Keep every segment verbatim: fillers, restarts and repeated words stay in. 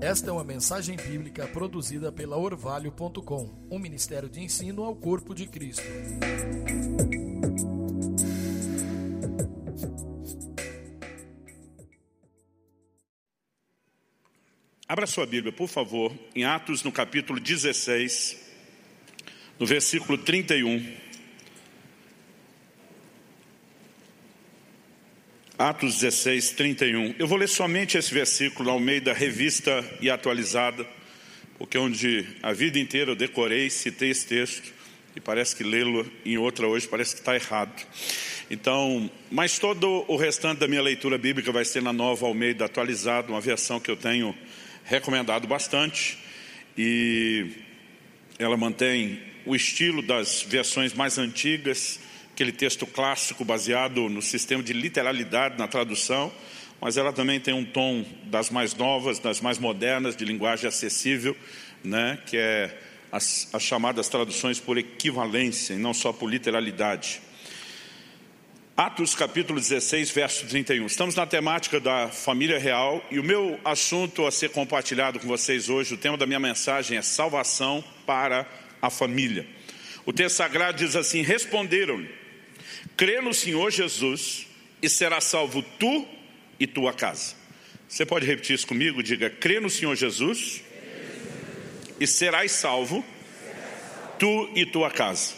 Esta é uma mensagem bíblica produzida pela Orvalho ponto com, um ministério de ensino ao corpo de Cristo. Abra sua Bíblia, por favor, em Atos, no capítulo dezesseis, no versículo trinta e um. Atos dezesseis, trinta e um. Eu vou ler somente esse versículo ao meio da Revista e Atualizada, porque onde a vida inteira eu decorei, citei esse texto, e parece que lê-lo em outra hoje parece que está errado. Então, mas todo o restante da minha leitura bíblica vai ser na Nova Almeida Atualizada, uma versão que eu tenho recomendado bastante, e ela mantém o estilo das versões mais antigas, aquele texto clássico baseado no sistema de literalidade na tradução, mas ela também tem um tom das mais novas, das mais modernas, de linguagem acessível, né, que é as, as chamadas traduções por equivalência e não só por literalidade. Atos capítulo dezesseis, verso trinta e um. Estamos na temática da família real e o meu assunto a ser compartilhado com vocês hoje, o tema da minha mensagem é salvação para a família. O texto sagrado diz assim: responderam-lhe: crê no Senhor Jesus e será salvo tu e tua casa. Você pode repetir isso comigo? Diga: crê no Senhor Jesus e serás salvo tu e tua casa.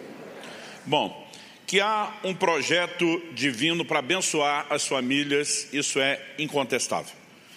Bom, que há um projeto divino para abençoar as famílias, isso é incontestável.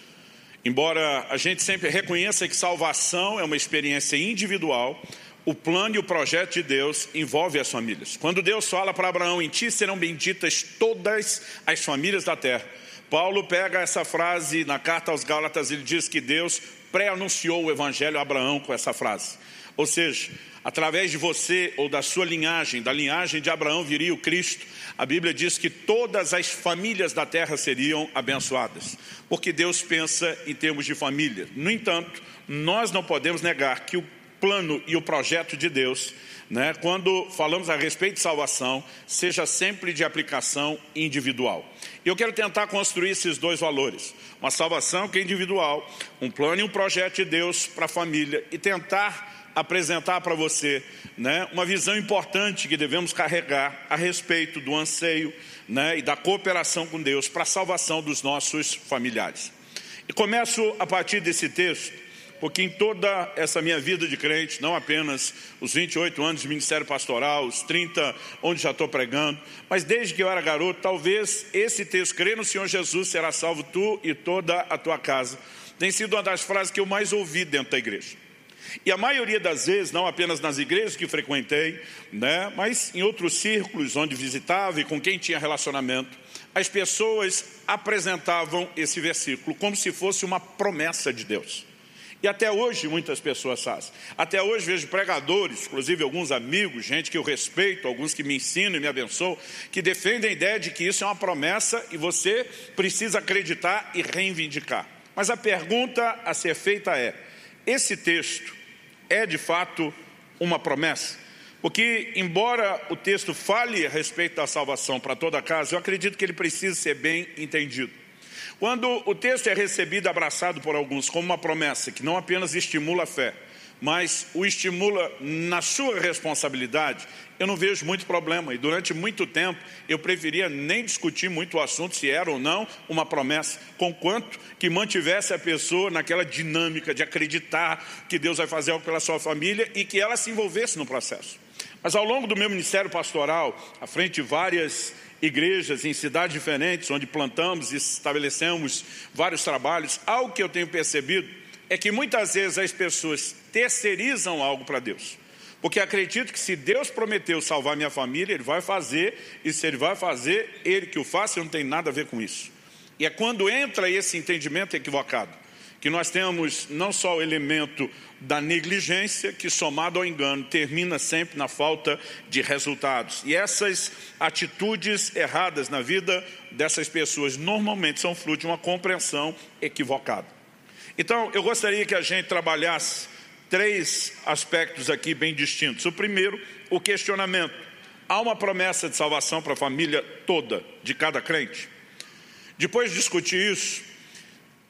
Embora a gente sempre reconheça que salvação é uma experiência individual, o plano e o projeto de Deus envolve as famílias. Quando Deus fala para Abraão: em ti serão benditas todas as famílias da terra, Paulo pega essa frase na carta aos Gálatas, ele diz que Deus pré-anunciou o evangelho a Abraão com essa frase. Ou seja, através de você ou da sua linhagem, da linhagem de Abraão viria o Cristo. A Bíblia diz que todas as famílias da terra seriam abençoadas, porque Deus pensa em termos de família. No entanto, nós não podemos negar que o plano e o projeto de Deus, né, quando falamos a respeito de salvação, seja sempre de aplicação individual. E eu quero tentar construir esses dois valores: uma salvação que é individual, um plano e um projeto de Deus para a família, e tentar apresentar para você, né, uma visão importante que devemos carregar a respeito do anseio, né, e da cooperação com Deus para a salvação dos nossos familiares. E começo a partir desse texto, porque em toda essa minha vida de crente, não apenas os vinte e oito anos de ministério pastoral, os trinta onde já estou pregando, mas desde que eu era garoto, talvez esse texto: crê no Senhor Jesus, será salvo tu e toda a tua casa, tem sido uma das frases que eu mais ouvi dentro da igreja. E a maioria das vezes, não apenas nas igrejas que frequentei, né, mas em outros círculos onde visitava e com quem tinha relacionamento, as pessoas apresentavam esse versículo como se fosse uma promessa de Deus. E até hoje muitas pessoas fazem. Até hoje vejo pregadores, inclusive alguns amigos, gente que eu respeito, alguns que me ensinam e me abençoam, que defendem a ideia de que isso é uma promessa e você precisa acreditar e reivindicar. Mas a pergunta a ser feita é: esse texto é de fato uma promessa? Porque embora o texto fale a respeito da salvação para toda a casa, eu acredito que ele precisa ser bem entendido. Quando o texto é recebido e abraçado por alguns como uma promessa que não apenas estimula a fé, mas o estimula na sua responsabilidade, eu não vejo muito problema. E durante muito tempo eu preferia nem discutir muito o assunto se era ou não uma promessa, conquanto que mantivesse a pessoa naquela dinâmica de acreditar que Deus vai fazer algo pela sua família e que ela se envolvesse no processo. Mas ao longo do meu ministério pastoral, à frente de várias igrejas em cidades diferentes, onde plantamos e estabelecemos vários trabalhos, algo que eu tenho percebido é que muitas vezes as pessoas terceirizam algo para Deus. Porque acredito que se Deus prometeu salvar minha família, Ele vai fazer, e se Ele vai fazer, Ele que o faça, eu não tenho nada a ver com isso. E é quando entra esse entendimento equivocado, que nós temos não só o elemento da negligência, que somado ao engano termina sempre na falta de resultados. E essas atitudes erradas na vida dessas pessoas normalmente são fruto de uma compreensão equivocada. Então eu gostaria que a gente trabalhasse três aspectos aqui bem distintos. O primeiro, o questionamento: há uma promessa de salvação para a família toda, de cada crente? Depois de discutir isso,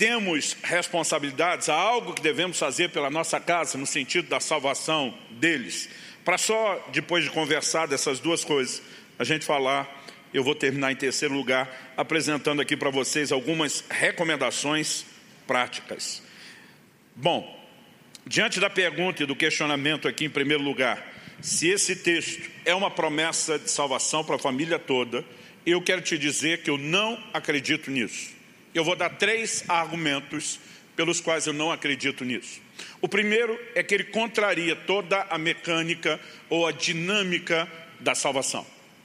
temos responsabilidades, há algo que devemos fazer pela nossa casa, no sentido da salvação deles. Para só, depois de conversar dessas duas coisas, a gente falar, eu vou terminar em terceiro lugar, apresentando aqui para vocês algumas recomendações práticas. Bom, diante da pergunta e do questionamento aqui em primeiro lugar, se esse texto é uma promessa de salvação para a família toda, eu quero te dizer que eu não acredito nisso. Eu vou dar três argumentos pelos quais eu não acredito nisso. O primeiro é que ele contraria toda a mecânica ou a dinâmica da salvação.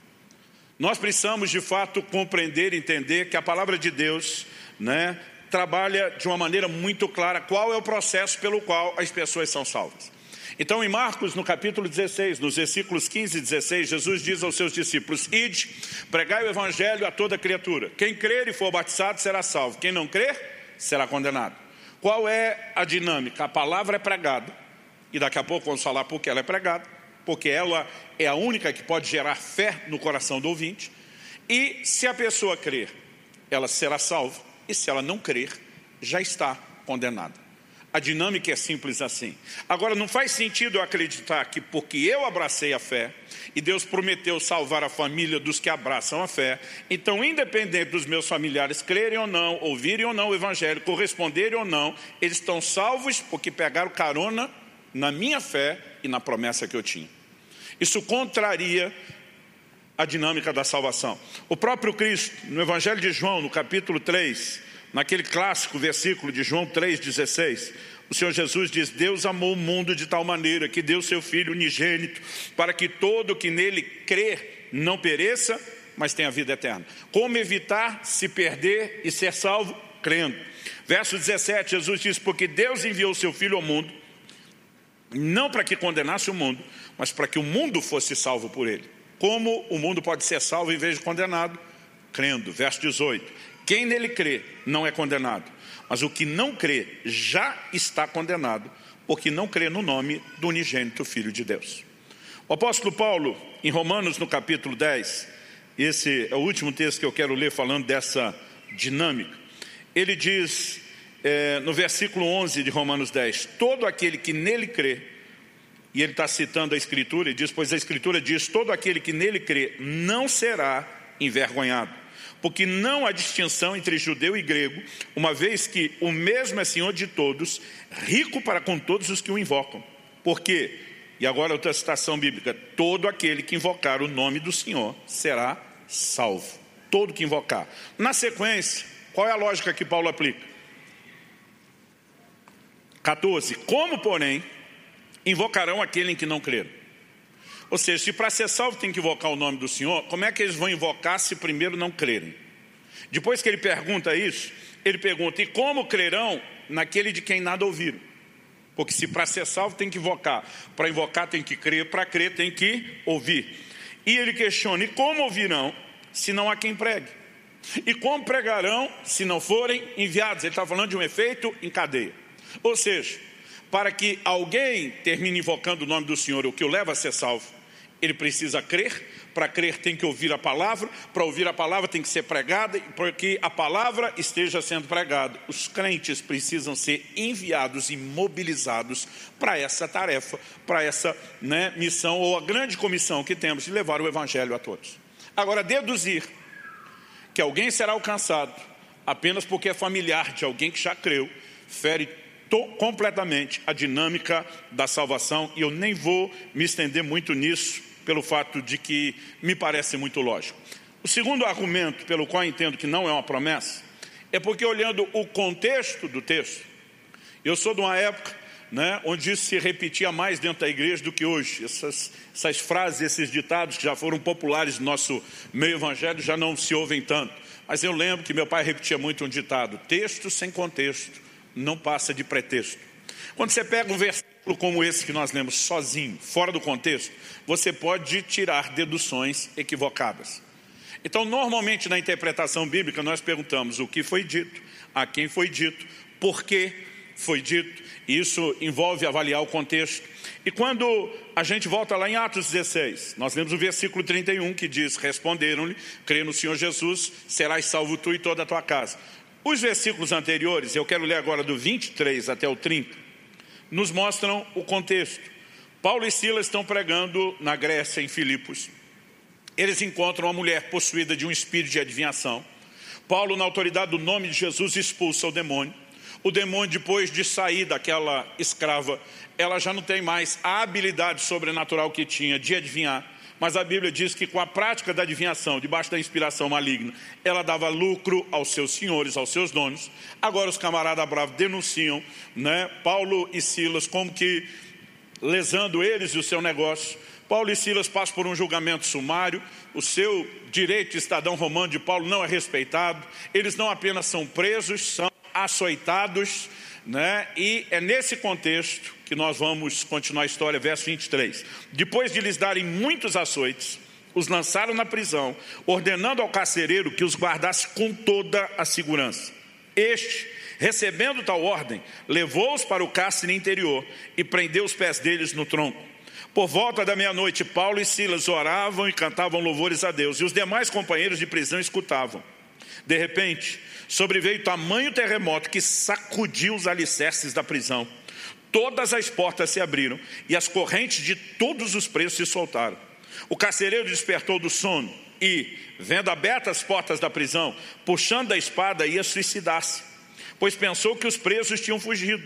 Nós precisamos, de fato, compreender e entender que a palavra de Deus, né, trabalha de uma maneira muito clara qual é o processo pelo qual as pessoas são salvas. Então, em Marcos, no capítulo dezesseis, nos versículos quinze e dezesseis, Jesus diz aos seus discípulos: ide, pregai o evangelho a toda criatura. Quem crer e for batizado será salvo. Quem não crer, será condenado. Qual é a dinâmica? A palavra é pregada, e daqui a pouco vamos falar por que ela é pregada, porque ela é a única que pode gerar fé no coração do ouvinte. E se a pessoa crer, ela será salva, e se ela não crer, já está condenada. A dinâmica é simples assim. Agora, não faz sentido eu acreditar que porque eu abracei a fé, e Deus prometeu salvar a família dos que abraçam a fé, então, independente dos meus familiares crerem ou não, ouvirem ou não o evangelho, corresponderem ou não, eles estão salvos porque pegaram carona na minha fé e na promessa que eu tinha. Isso contraria a dinâmica da salvação. O próprio Cristo, no Evangelho de João, no capítulo três, naquele clássico versículo de João três, dezesseis, o Senhor Jesus diz: Deus amou o mundo de tal maneira que deu seu Filho unigênito, para que todo que nele crer não pereça, mas tenha vida eterna. Como evitar se perder e ser salvo? Crendo. Verso dezessete, Jesus diz: porque Deus enviou o seu Filho ao mundo, não para que condenasse o mundo, mas para que o mundo fosse salvo por ele. Como o mundo pode ser salvo em vez de condenado? Crendo. Verso dezoito, quem nele crê não é condenado, mas o que não crê já está condenado, porque não crê no nome do unigênito Filho de Deus. O apóstolo Paulo, em Romanos, no capítulo dez, esse é o último texto que eu quero ler falando dessa dinâmica, ele diz, é, no versículo onze de Romanos dez, todo aquele que nele crê, e ele está citando a Escritura, e diz, pois a Escritura diz, todo aquele que nele crê não será envergonhado, porque não há distinção entre judeu e grego, uma vez que o mesmo é Senhor de todos, rico para com todos os que o invocam. Por quê? E agora outra citação bíblica, todo aquele que invocar o nome do Senhor será salvo. Todo que invocar. Na sequência, qual é a lógica que Paulo aplica? quatorze, como porém invocarão aquele em que não creram? Ou seja, se para ser salvo tem que invocar o nome do Senhor, como é que eles vão invocar se primeiro não crerem? Depois que ele pergunta isso, ele pergunta, e como crerão naquele de quem nada ouviram? Porque se para ser salvo tem que invocar, para invocar tem que crer, para crer tem que ouvir. E ele questiona, e como ouvirão se não há quem pregue? E como pregarão se não forem enviados? Ele está falando de um efeito em cadeia. Ou seja, para que alguém termine invocando o nome do Senhor, o que o leva a ser salvo, ele precisa crer, para crer tem que ouvir a palavra, para ouvir a palavra tem que ser pregada, e para que a palavra esteja sendo pregada, os crentes precisam ser enviados e mobilizados para essa tarefa, para essa né, missão, ou a grande comissão que temos de levar o evangelho a todos. Agora, deduzir que alguém será alcançado apenas porque é familiar de alguém que já creu, fere completamente a dinâmica da salvação, e eu nem vou me estender muito nisso, pelo fato de que me parece muito lógico. O segundo argumento pelo qual eu entendo que não é uma promessa, é porque olhando o contexto do texto, eu sou de uma época né, onde isso se repetia mais dentro da igreja do que hoje. Essas, essas frases, esses ditados que já foram populares no nosso meio evangélico já não se ouvem tanto. Mas eu lembro que meu pai repetia muito um ditado, texto sem contexto não passa de pretexto. Quando você pega um versículo como esse que nós lemos sozinho, fora do contexto, você pode tirar deduções equivocadas. Então, normalmente na interpretação bíblica nós perguntamos o que foi dito, a quem foi dito, por que foi dito, e isso envolve avaliar o contexto. E quando a gente volta lá em Atos dezesseis, nós lemos o versículo trinta e um que diz, responderam-lhe, crê no Senhor Jesus, serás salvo tu e toda a tua casa. Os versículos anteriores, eu quero ler agora do vinte e três até o trinta, nos mostram o contexto. Paulo e Silas estão pregando na Grécia, em Filipos. Eles encontram uma mulher possuída de um espírito de adivinhação. Paulo, na autoridade do nome de Jesus, expulsa o demônio. O demônio, depois de sair daquela escrava, ela já não tem mais a habilidade sobrenatural que tinha de adivinhar. Mas a Bíblia diz que com a prática da adivinhação, debaixo da inspiração maligna, ela dava lucro aos seus senhores, aos seus donos. Agora os camaradas bravos denunciam, né, Paulo e Silas como que lesando eles e o seu negócio. Paulo e Silas passam por um julgamento sumário. O seu direito de cidadão romano de Paulo não é respeitado. Eles não apenas são presos, são açoitados, né? E é nesse contexto que nós vamos continuar a história, verso vinte e três. Depois de lhes darem muitos açoites, os lançaram na prisão, ordenando ao carcereiro que os guardasse com toda a segurança. Este, recebendo tal ordem, levou-os para o cárcere interior e prendeu os pés deles no tronco. Por volta da meia-noite, Paulo e Silas oravam e cantavam louvores a Deus, e os demais companheiros de prisão escutavam. De repente, sobreveio tamanho terremoto que sacudiu os alicerces da prisão. Todas as portas se abriram e as correntes de todos os presos se soltaram. O carcereiro despertou do sono e, vendo abertas as portas da prisão, puxando a espada, ia suicidar-se, pois pensou que os presos tinham fugido.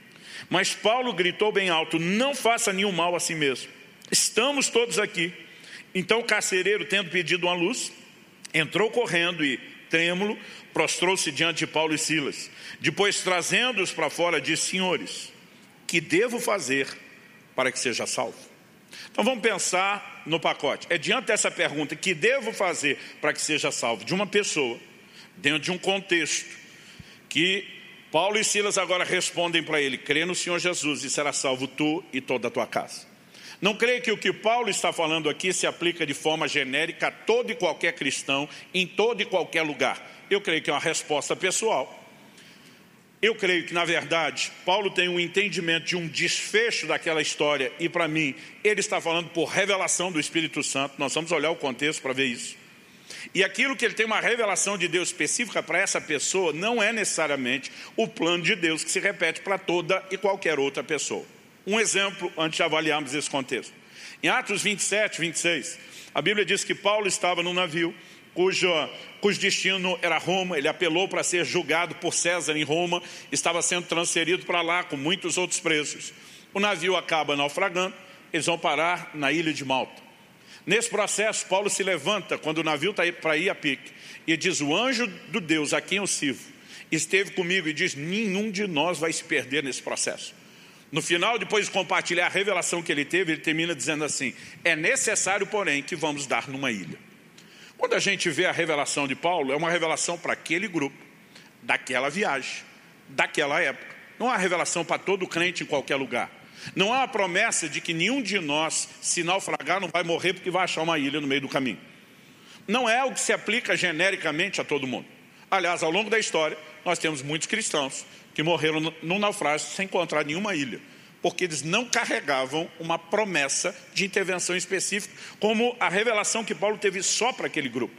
Mas Paulo gritou bem alto: não faça nenhum mal a si mesmo. Estamos todos aqui. Então o carcereiro, tendo pedido uma luz, entrou correndo e, trêmulo, prostrou-se diante de Paulo e Silas. Depois, trazendo-os para fora, disse: senhores, que devo fazer para que seja salvo? Então vamos pensar no pacote. É diante dessa pergunta, que devo fazer para que seja salvo, de uma pessoa, dentro de um contexto, que Paulo e Silas agora respondem para ele: crê no Senhor Jesus e será salvo tu e toda a tua casa. Não creio que o que Paulo está falando aqui se aplica de forma genérica a todo e qualquer cristão, em todo e qualquer lugar. Eu creio que é uma resposta pessoal. Eu creio que, na verdade, Paulo tem um entendimento de um desfecho daquela história, e para mim, ele está falando por revelação do Espírito Santo. Nós vamos olhar o contexto para ver isso. E aquilo que ele tem uma revelação de Deus específica para essa pessoa não é necessariamente o plano de Deus que se repete para toda e qualquer outra pessoa. Um exemplo antes de avaliarmos esse contexto. Em Atos vinte e sete, vinte e seis, a Bíblia diz que Paulo estava num navio cujo, cujo destino era Roma. Ele apelou para ser julgado por César em Roma, estava sendo transferido para lá com muitos outros presos. O navio acaba naufragando, eles vão parar na ilha de Malta. Nesse processo, Paulo se levanta quando o navio está para ir a pique e diz: o anjo do Deus a quem eu sirvo esteve comigo, e diz: nenhum de nós vai se perder nesse processo. No final, depois de compartilhar a revelação que ele teve, ele termina dizendo assim: é necessário, porém, que vamos dar numa ilha. Quando a gente vê a revelação de Paulo, é uma revelação para aquele grupo, daquela viagem, daquela época. Não é uma revelação para todo crente em qualquer lugar. Não há uma promessa de que nenhum de nós, se naufragar, não vai morrer porque vai achar uma ilha no meio do caminho. Não é algo que se aplica genericamente a todo mundo. Aliás, ao longo da história, nós temos muitos cristãos que morreram num naufrágio sem encontrar nenhuma ilha, porque eles não carregavam uma promessa de intervenção específica, como a revelação que Paulo teve só para aquele grupo.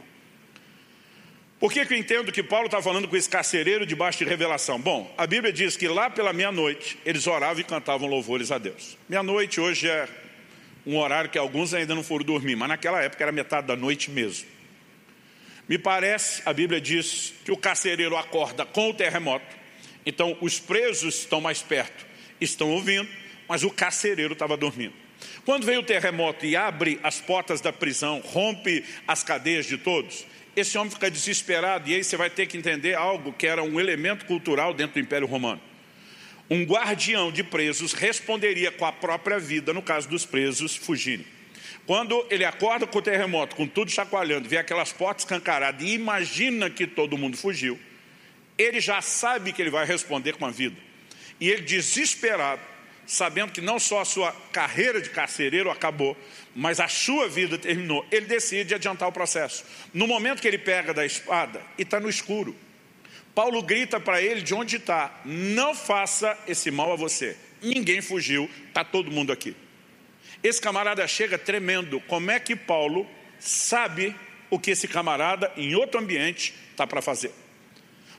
Por que que eu entendo que Paulo está falando com esse carcereiro debaixo de revelação? Bom, a Bíblia diz que lá pela meia-noite, eles oravam e cantavam louvores a Deus. Meia-noite hoje é um horário que alguns ainda não foram dormir, mas naquela época era metade da noite mesmo. Me parece, a Bíblia diz que o carcereiro acorda com o terremoto, então os presos estão mais perto, estão ouvindo, mas o carcereiro estava dormindo. Quando vem o terremoto e abre as portas da prisão, rompe as cadeias de todos, esse homem fica desesperado, e aí você vai ter que entender algo que era um elemento cultural dentro do Império Romano. Um guardião de presos responderia com a própria vida no caso dos presos fugirem. Quando ele acorda com o terremoto, com tudo chacoalhando, vê aquelas portas escancaradas e imagina que todo mundo fugiu, ele já sabe que ele vai responder com a vida. E ele, desesperado, sabendo que não só a sua carreira de carcereiro acabou, mas a sua vida terminou, ele decide adiantar o processo. No momento que ele pega da espada e está no escuro, Paulo grita para ele de onde está: não faça esse mal a você. Ninguém fugiu, está todo mundo aqui. Esse camarada chega tremendo. Como é que Paulo sabe o que esse camarada, em outro ambiente, está para fazer?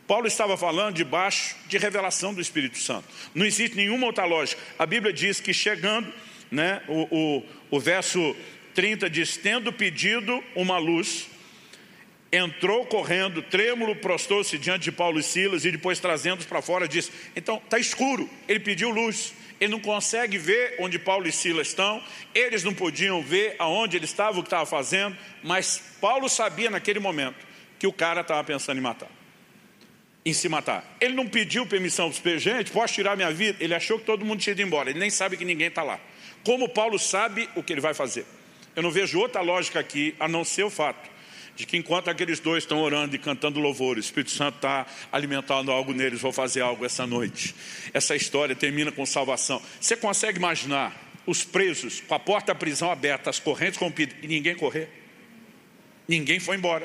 Paulo estava falando debaixo de revelação do Espírito Santo. Não existe nenhuma outra lógica. A Bíblia diz que chegando, né, o, o, o verso trinta diz, tendo pedido uma luz, entrou correndo, trêmulo, prostou-se diante de Paulo e Silas e depois trazendo-os para fora disse, então está escuro, ele pediu luz. Ele não consegue ver onde Paulo e Silas estão, eles não podiam ver aonde ele estava, o que estava fazendo, mas Paulo sabia naquele momento que o cara estava pensando em matar, em se matar. Ele não pediu permissão para os gente, posso tirar minha vida? Ele achou que todo mundo tinha ido embora, ele nem sabe que ninguém está lá. Como Paulo sabe o que ele vai fazer? Eu não vejo outra lógica aqui, a não ser o fato de que enquanto aqueles dois estão orando e cantando louvor, o Espírito Santo está alimentando algo neles, vou fazer algo essa noite. Essa história termina com salvação. Você consegue imaginar os presos com a porta da prisão aberta, as correntes rompidas e ninguém correr? Ninguém foi embora.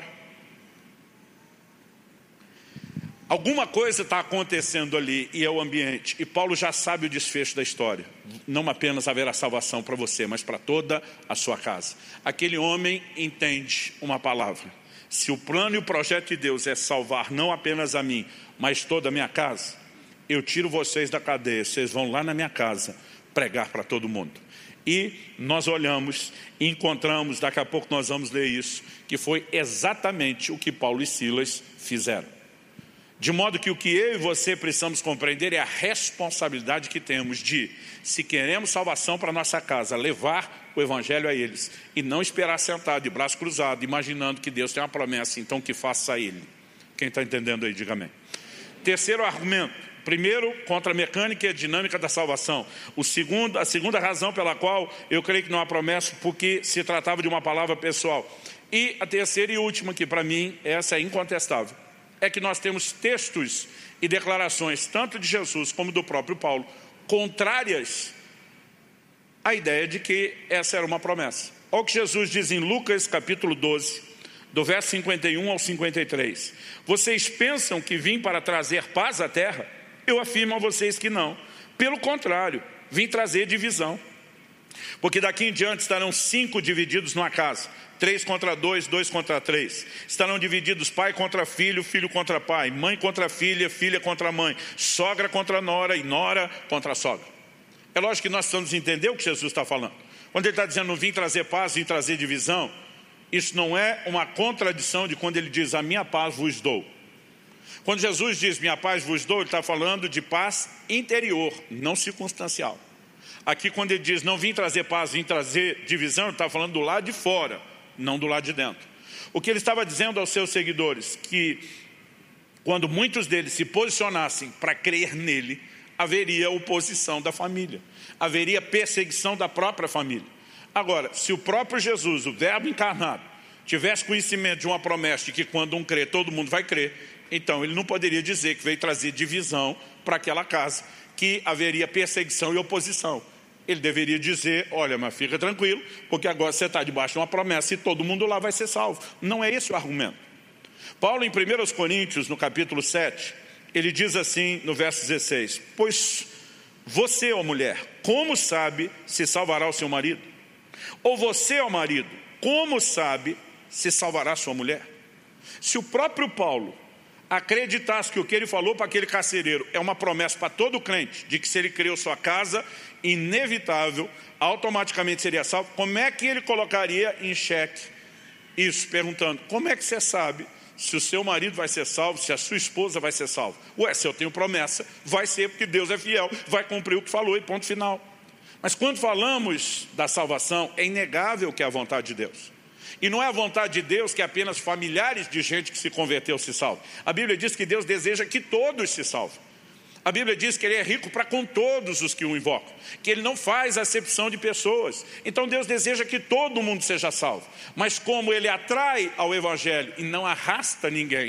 Alguma coisa está acontecendo ali e é o ambiente. E Paulo já sabe o desfecho da história. Não apenas haverá salvação para você, mas para toda a sua casa. Aquele homem entende uma palavra. Se o plano e o projeto de Deus é salvar não apenas a mim, mas toda a minha casa, eu tiro vocês da cadeia, vocês vão lá na minha casa pregar para todo mundo. E nós olhamos e encontramos, daqui a pouco nós vamos ler isso, que foi exatamente o que Paulo e Silas fizeram. De modo que o que eu e você precisamos compreender é a responsabilidade que temos de, se queremos salvação para a nossa casa, levar o evangelho a eles e não esperar sentado de braço cruzado, imaginando que Deus tem uma promessa, então que faça a ele. Quem está entendendo aí, diga amém. Terceiro argumento. Primeiro, contra a mecânica e a dinâmica da salvação. O segundo, a segunda razão pela qual eu creio que não há promessa, porque se tratava de uma palavra pessoal. E a terceira e última, que para mim essa é incontestável, é que nós temos textos e declarações, tanto de Jesus como do próprio Paulo, contrárias à ideia de que essa era uma promessa. Olha o que Jesus diz em Lucas capítulo doze, do verso cinquenta e um ao cinquenta e três. Vocês pensam que vim para trazer paz à terra? Eu afirmo a vocês que não. Pelo contrário, vim trazer divisão. Porque daqui em diante estarão cinco divididos numa casa. Três contra dois, dois contra três. Estarão divididos pai contra filho, filho contra pai, mãe contra filha, filha contra mãe, sogra contra nora e nora contra sogra. É lógico que nós precisamos entender o que Jesus está falando. Quando ele está dizendo não vim trazer paz, vim trazer divisão, isso não é uma contradição de quando ele diz a minha paz vos dou. Quando Jesus diz minha paz vos dou, ele está falando de paz interior, não circunstancial. Aqui quando ele diz não vim trazer paz, vim trazer divisão, ele está falando do lado de fora, não do lado de dentro. O que ele estava dizendo aos seus seguidores, que quando muitos deles se posicionassem para crer nele, haveria oposição da família, haveria perseguição da própria família. Agora, se o próprio Jesus, o verbo encarnado, tivesse conhecimento de uma promessa de que quando um crê, todo mundo vai crer, então ele não poderia dizer que veio trazer divisão para aquela casa, que haveria perseguição e oposição. Ele deveria dizer, olha, mas fica tranquilo, porque agora você está debaixo de uma promessa e todo mundo lá vai ser salvo. Não é esse o argumento. Paulo, em primeira Coríntios, no capítulo sete, ele diz assim, no verso dezesseis, pois você, ó mulher, como sabe se salvará o seu marido? Ou você, ó marido, como sabe se salvará sua mulher? Se o próprio Paulo acreditasse que o que ele falou para aquele carcereiro é uma promessa para todo crente, de que se ele criou sua casa, inevitável, automaticamente seria salvo, como é que ele colocaria em xeque isso, perguntando, como é que você sabe se o seu marido vai ser salvo, se a sua esposa vai ser salva? Ué, se eu tenho promessa, vai ser porque Deus é fiel, vai cumprir o que falou e ponto final. Mas quando falamos da salvação, é inegável que é a vontade de Deus. E não é a vontade de Deus que apenas familiares de gente que se converteu se salvem. A Bíblia diz que Deus deseja que todos se salvem. A Bíblia diz que Ele é rico para com todos os que o invocam, que Ele não faz acepção de pessoas. Então Deus deseja que todo mundo seja salvo. Mas como Ele atrai ao Evangelho e não arrasta ninguém,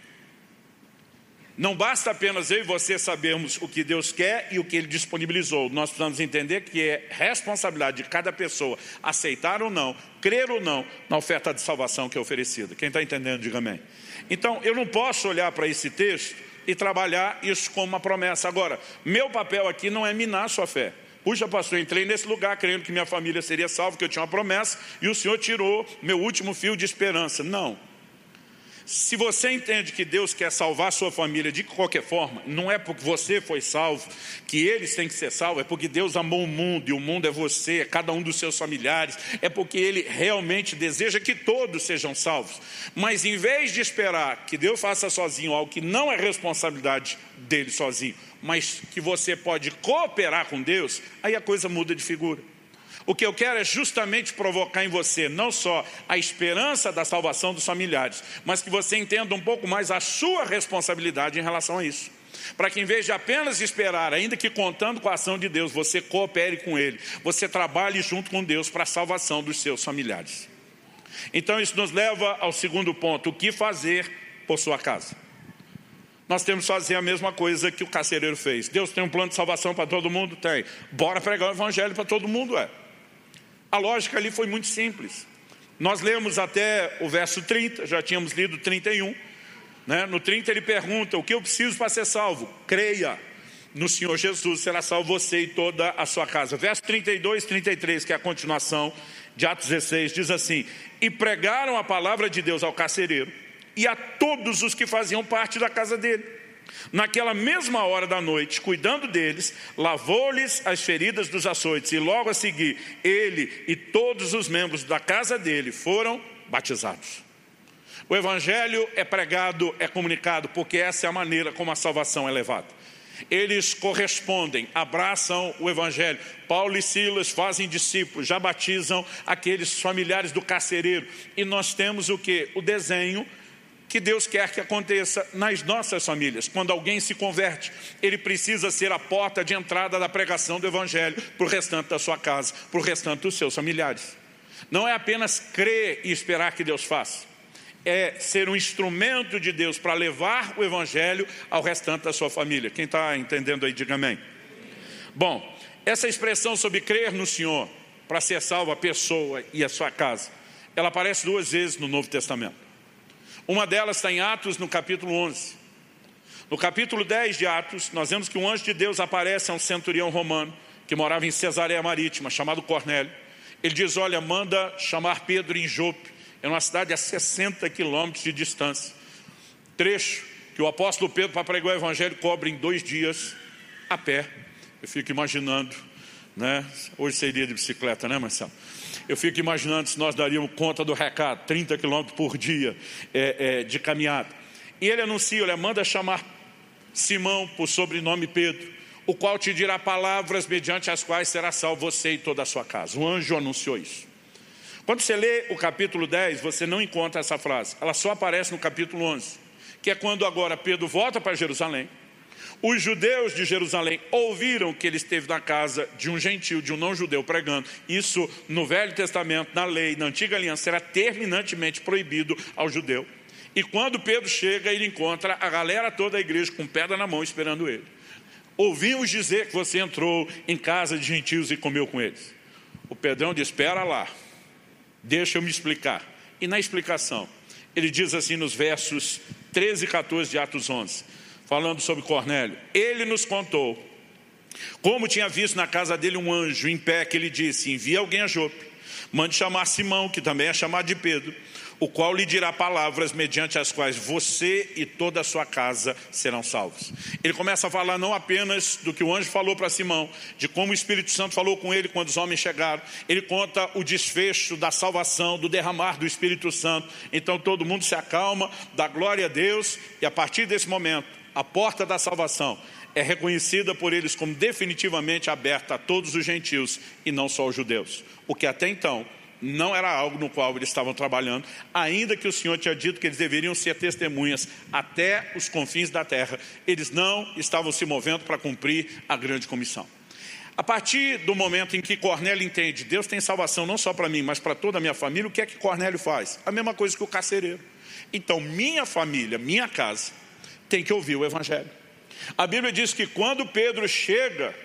não basta apenas eu e você sabermos o que Deus quer e o que Ele disponibilizou. Nós precisamos entender que é responsabilidade de cada pessoa aceitar ou não, crer ou não na oferta de salvação que é oferecida. Quem está entendendo, diga amém. Então, eu não posso olhar para esse texto e trabalhar isso como uma promessa. Agora, meu papel aqui não é minar a sua fé. Puxa, pastor, eu entrei nesse lugar crendo que minha família seria salva, que eu tinha uma promessa, e o Senhor tirou meu último fio de esperança. Não. Se você entende que Deus quer salvar a sua família de qualquer forma, não é porque você foi salvo, que eles têm que ser salvos, é porque Deus amou o mundo, e o mundo é você, é cada um dos seus familiares, é porque Ele realmente deseja que todos sejam salvos. Mas em vez de esperar que Deus faça sozinho algo que não é responsabilidade dele sozinho, mas que você pode cooperar com Deus, aí a coisa muda de figura. O que eu quero é justamente provocar em você não só a esperança da salvação dos familiares, mas que você entenda um pouco mais a sua responsabilidade em relação a isso. Para que em vez de apenas esperar, ainda que contando com a ação de Deus, você coopere com Ele, você trabalhe junto com Deus para a salvação dos seus familiares. Então isso nos leva ao segundo ponto: o que fazer por sua casa? Nós temos que fazer a mesma coisa que o carcereiro fez. Deus tem um plano de salvação para todo mundo? Tem. Bora pregar o evangelho para todo mundo, é. A lógica ali foi muito simples. Nós lemos até o verso trinta, já tínhamos lido trinta e um. Né? No trinta ele pergunta: o que eu preciso para ser salvo? Creia no Senhor Jesus, será salvo você e toda a sua casa. Verso trinta e dois, trinta e três, que é a continuação de Atos dezesseis, diz assim: e pregaram a palavra de Deus ao carcereiro e a todos os que faziam parte da casa dele. Naquela mesma hora da noite, cuidando deles, lavou-lhes as feridas dos açoites, e logo a seguir, ele e todos os membros da casa dele foram batizados. O evangelho é pregado, é comunicado, porque essa é a maneira como a salvação é levada. Eles correspondem, abraçam o evangelho. Paulo e Silas fazem discípulos, já batizam aqueles familiares do carcereiro. E nós temos o quê? O desenho que Deus quer que aconteça nas nossas famílias. Quando alguém se converte, ele precisa ser a porta de entrada da pregação do evangelho para o restante da sua casa, para o restante dos seus familiares. Não é apenas crer e esperar que Deus faça. É ser um instrumento de Deus para levar o evangelho ao restante da sua família. Quem está entendendo aí, diga amém. Bom, essa expressão sobre crer no Senhor para ser salvo a pessoa e a sua casa, ela aparece duas vezes no Novo Testamento. Uma delas está em Atos, no capítulo onze. No capítulo dez de Atos, nós vemos que um anjo de Deus aparece a um centurião romano que morava em Cesareia Marítima, chamado Cornélio. Ele diz: olha, manda chamar Pedro em Jope. É uma cidade a sessenta quilômetros de distância. Trecho que o apóstolo Pedro, para pregar o evangelho, cobre em dois dias a pé. Eu fico imaginando, né? Hoje seria de bicicleta, né, Marcelo? Eu fico imaginando se nós daríamos conta do recado, trinta quilômetros por dia é, é, de caminhada. E ele anuncia, olha, manda chamar Simão, por sobrenome Pedro, o qual te dirá palavras mediante as quais será salvo você e toda a sua casa. O anjo anunciou isso. Quando você lê o capítulo dez, você não encontra essa frase. Ela só aparece no capítulo onze, que é quando agora Pedro volta para Jerusalém. Os judeus de Jerusalém ouviram que ele esteve na casa de um gentil, de um não-judeu, pregando. Isso no Velho Testamento, na lei, na Antiga Aliança, era terminantemente proibido ao judeu. E quando Pedro chega, ele encontra a galera toda da igreja com pedra na mão esperando ele. Ouvimos dizer que você entrou em casa de gentios e comeu com eles. O Pedrão diz: espera lá, deixa eu me explicar. E na explicação, ele diz assim nos versos treze e quatorze de Atos onze, falando sobre Cornélio: ele nos contou como tinha visto na casa dele um anjo em pé, que ele disse: envia alguém a Jope, mande chamar Simão, que também é chamado de Pedro, o qual lhe dirá palavras mediante as quais você e toda a sua casa serão salvos. Ele começa a falar não apenas do que o anjo falou para Simão, de como o Espírito Santo falou com ele quando os homens chegaram. Ele conta o desfecho da salvação, do derramar do Espírito Santo. Então todo mundo se acalma, dá glória a Deus, e a partir desse momento, a porta da salvação é reconhecida por eles como definitivamente aberta a todos os gentios e não só aos judeus. O que até então não era algo no qual eles estavam trabalhando, ainda que o Senhor tinha dito que eles deveriam ser testemunhas até os confins da terra. Eles não estavam se movendo para cumprir a grande comissão. A partir do momento em que Cornélio entende, Deus tem salvação não só para mim, mas para toda a minha família, o que é que Cornélio faz? A mesma coisa que o carcereiro. Então minha família, minha casa, tem que ouvir o evangelho. A Bíblia diz que quando Pedro chega,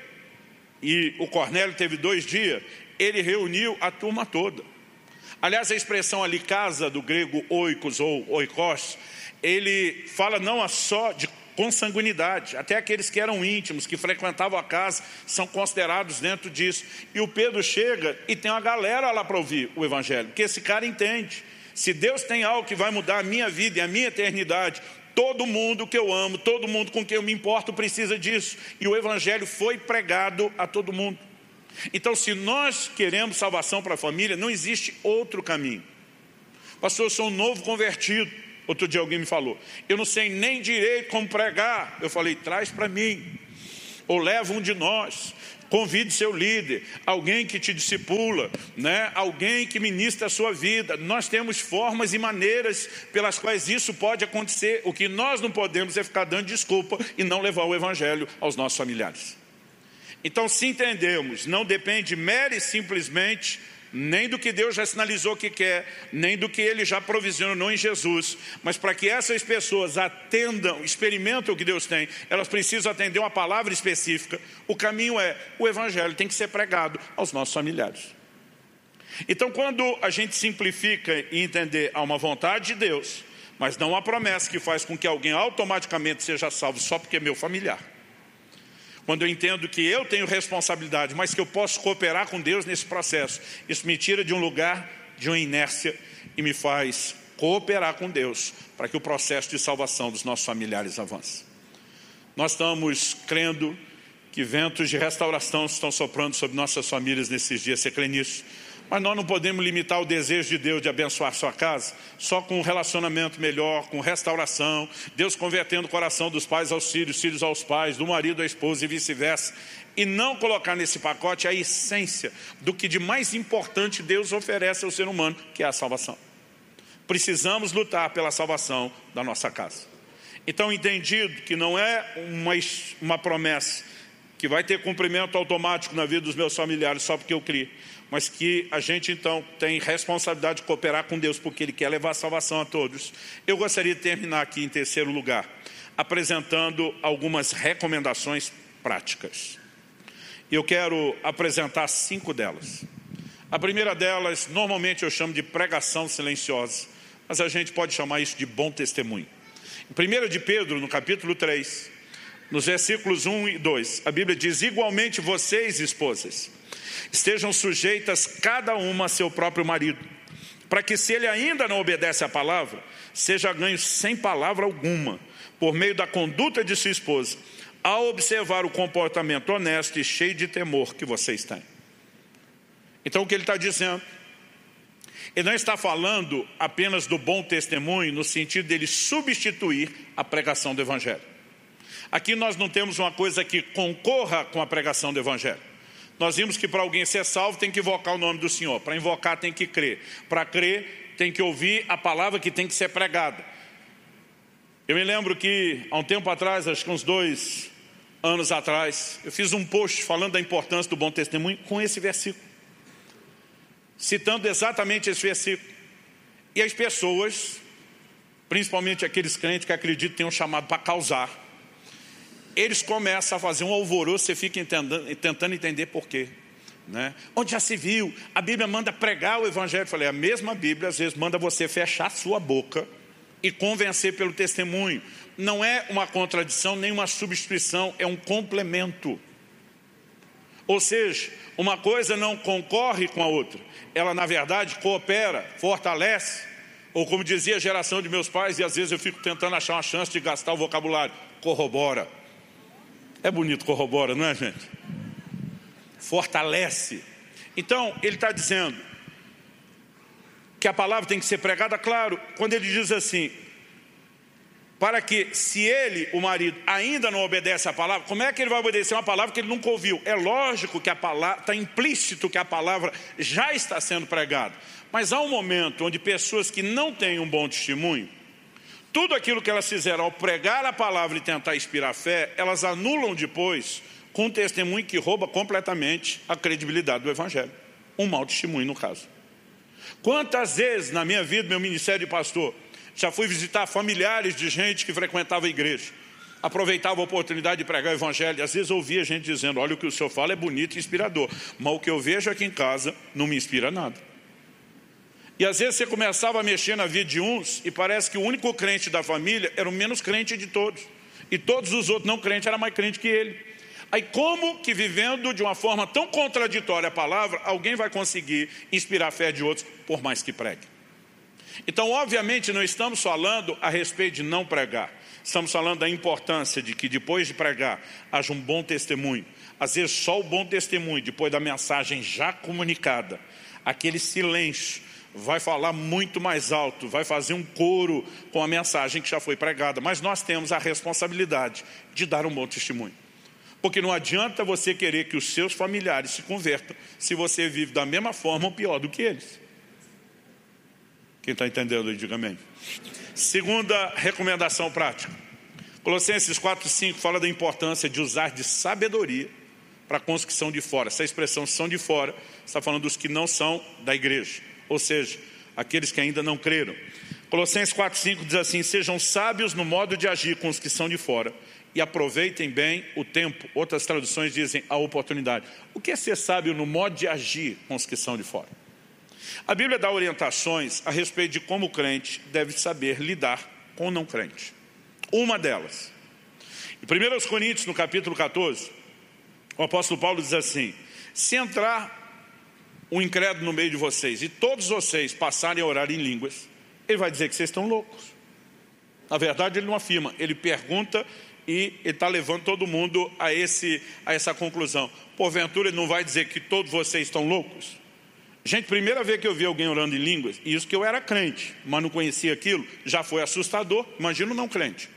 e o Cornélio teve dois dias, ele reuniu a turma toda. Aliás, a expressão ali, casa, do grego oikos ou oikos, ele fala não só de consanguinidade, até aqueles que eram íntimos, que frequentavam a casa, são considerados dentro disso. E o Pedro chega e tem uma galera lá para ouvir o evangelho, porque esse cara entende. Se Deus tem algo que vai mudar a minha vida e a minha eternidade, todo mundo que eu amo, todo mundo com quem eu me importo precisa disso. E o Evangelho foi pregado a todo mundo. Então, se nós queremos salvação para a família, não existe outro caminho. Pastor, eu sou um novo convertido. Outro dia alguém me falou, eu não sei nem direito como pregar. Eu falei, traz para mim. Ou leva um de nós. Convide seu líder, alguém que te discipula, né? Alguém que ministra a sua vida. Nós temos formas e maneiras pelas quais isso pode acontecer. O que nós não podemos é ficar dando desculpa e não levar o Evangelho aos nossos familiares. Então, se entendemos, não depende mera e simplesmente nem do que Deus já sinalizou que quer, nem do que Ele já provisionou em Jesus, mas para que essas pessoas atendam, experimentem o que Deus tem, elas precisam atender uma palavra específica. O caminho é, o Evangelho tem que ser pregado aos nossos familiares. Então, quando a gente simplifica e entender há uma vontade de Deus, mas não uma promessa que faz com que alguém automaticamente seja salvo só porque é meu familiar. Quando eu entendo que eu tenho responsabilidade, mas que eu posso cooperar com Deus nesse processo, isso me tira de um lugar, de uma inércia, e me faz cooperar com Deus, para que o processo de salvação dos nossos familiares avance. Nós estamos crendo que ventos de restauração estão soprando sobre nossas famílias nesses dias. Você crê nisso? Mas nós não podemos limitar o desejo de Deus de abençoar sua casa só com um relacionamento melhor, com restauração, Deus convertendo o coração dos pais aos filhos, filhos aos pais, do marido à esposa e vice-versa, e não colocar nesse pacote a essência do que de mais importante Deus oferece ao ser humano, que é a salvação. Precisamos lutar pela salvação da nossa casa. Então, entendido que não é uma, uma promessa que vai ter cumprimento automático na vida dos meus familiares só porque eu criei, mas que a gente então tem responsabilidade de cooperar com Deus porque Ele quer levar a salvação a todos. Eu gostaria de terminar aqui em terceiro lugar, apresentando algumas recomendações práticas. Eu quero apresentar cinco delas. A primeira delas, normalmente eu chamo de pregação silenciosa, mas a gente pode chamar isso de bom testemunho. Em primeira de Pedro, no capítulo três, nos versículos um e dois, a Bíblia diz, igualmente vocês, esposas, estejam sujeitas cada uma a seu próprio marido, para que se ele ainda não obedece à palavra, seja ganho sem palavra alguma, por meio da conduta de sua esposa, ao observar o comportamento honesto e cheio de temor que vocês têm. Então o que ele está dizendo? Ele não está falando apenas do bom testemunho, no sentido dele substituir a pregação do Evangelho. Aqui nós não temos uma coisa que concorra com a pregação do Evangelho. Nós vimos que para alguém ser salvo tem que invocar o nome do Senhor. Para invocar tem que crer. Para crer tem que ouvir a palavra que tem que ser pregada. Eu me lembro que há um tempo atrás, acho que uns dois anos atrás, eu fiz um post falando da importância do bom testemunho com esse versículo. Citando exatamente esse versículo. E as pessoas, principalmente aqueles crentes que acreditam que têm um chamado para causar, eles começam a fazer um alvoroço, você fica entendendo, tentando entender por quê. Né? Onde já se viu, a Bíblia manda pregar o Evangelho. Eu falei, a mesma Bíblia às vezes manda você fechar a sua boca e convencer pelo testemunho. Não é uma contradição, nem uma substituição, é um complemento. Ou seja, uma coisa não concorre com a outra. Ela, na verdade, coopera, fortalece. Ou como dizia a geração de meus pais, e às vezes eu fico tentando achar uma chance de gastar o vocabulário, corrobora. É bonito, corrobora, não é, gente? Fortalece. Então, ele está dizendo que a palavra tem que ser pregada, claro, quando ele diz assim, para que, se ele, o marido, ainda não obedece à palavra, como é que ele vai obedecer uma palavra que ele nunca ouviu? É lógico que a palavra, está implícito que a palavra já está sendo pregada. Mas há um momento onde pessoas que não têm um bom testemunho, tudo aquilo que elas fizeram ao pregar a palavra e tentar inspirar fé, elas anulam depois com um testemunho que rouba completamente a credibilidade do Evangelho. Um mau testemunho, no caso. Quantas vezes na minha vida, meu ministério de pastor, já fui visitar familiares de gente que frequentava a igreja, aproveitava a oportunidade de pregar o Evangelho, e às vezes ouvia gente dizendo, olha, o que o senhor fala é bonito e inspirador, mas o que eu vejo aqui em casa não me inspira nada. E às vezes você começava a mexer na vida de uns e parece que o único crente da família era o menos crente de todos. E todos os outros não crentes eram mais crentes que ele. Aí como que vivendo de uma forma tão contraditória a palavra, alguém vai conseguir inspirar a fé de outros, por mais que pregue? Então, obviamente, não estamos falando a respeito de não pregar. Estamos falando da importância de que depois de pregar, haja um bom testemunho. Às vezes só o bom testemunho, depois da mensagem já comunicada, aquele silêncio vai falar muito mais alto, vai fazer um coro com a mensagem que já foi pregada. Mas nós temos a responsabilidade de dar um bom testemunho. Porque não adianta você querer que os seus familiares se convertam se você vive da mesma forma ou pior do que eles. Quem está entendendo aí, diga amém. Segunda recomendação prática. Colossenses quatro, cinco fala da importância de usar de sabedoria para a conscrição de fora. Essa expressão são de fora está falando dos que não são da igreja. Ou seja, aqueles que ainda não creram. Colossenses quatro, cinco diz assim: sejam sábios no modo de agir com os que são de fora e aproveitem bem o tempo. Outras traduções dizem a oportunidade. O que é ser sábio no modo de agir com os que são de fora? A Bíblia dá orientações a respeito de como o crente deve saber lidar com o não crente. Uma delas, em primeira Coríntios, no capítulo quatorze, o apóstolo Paulo diz assim: se entrar um incrédulo no meio de vocês e todos vocês passarem a orar em línguas, ele vai dizer que vocês estão loucos. Na verdade, ele não afirma, ele pergunta e ele está levando todo mundo a, esse, a essa conclusão. Porventura, ele não vai dizer que todos vocês estão loucos? Gente, primeira vez que eu vi alguém orando em línguas, e isso que eu era crente, mas não conhecia aquilo, já foi assustador, imagina o não crente.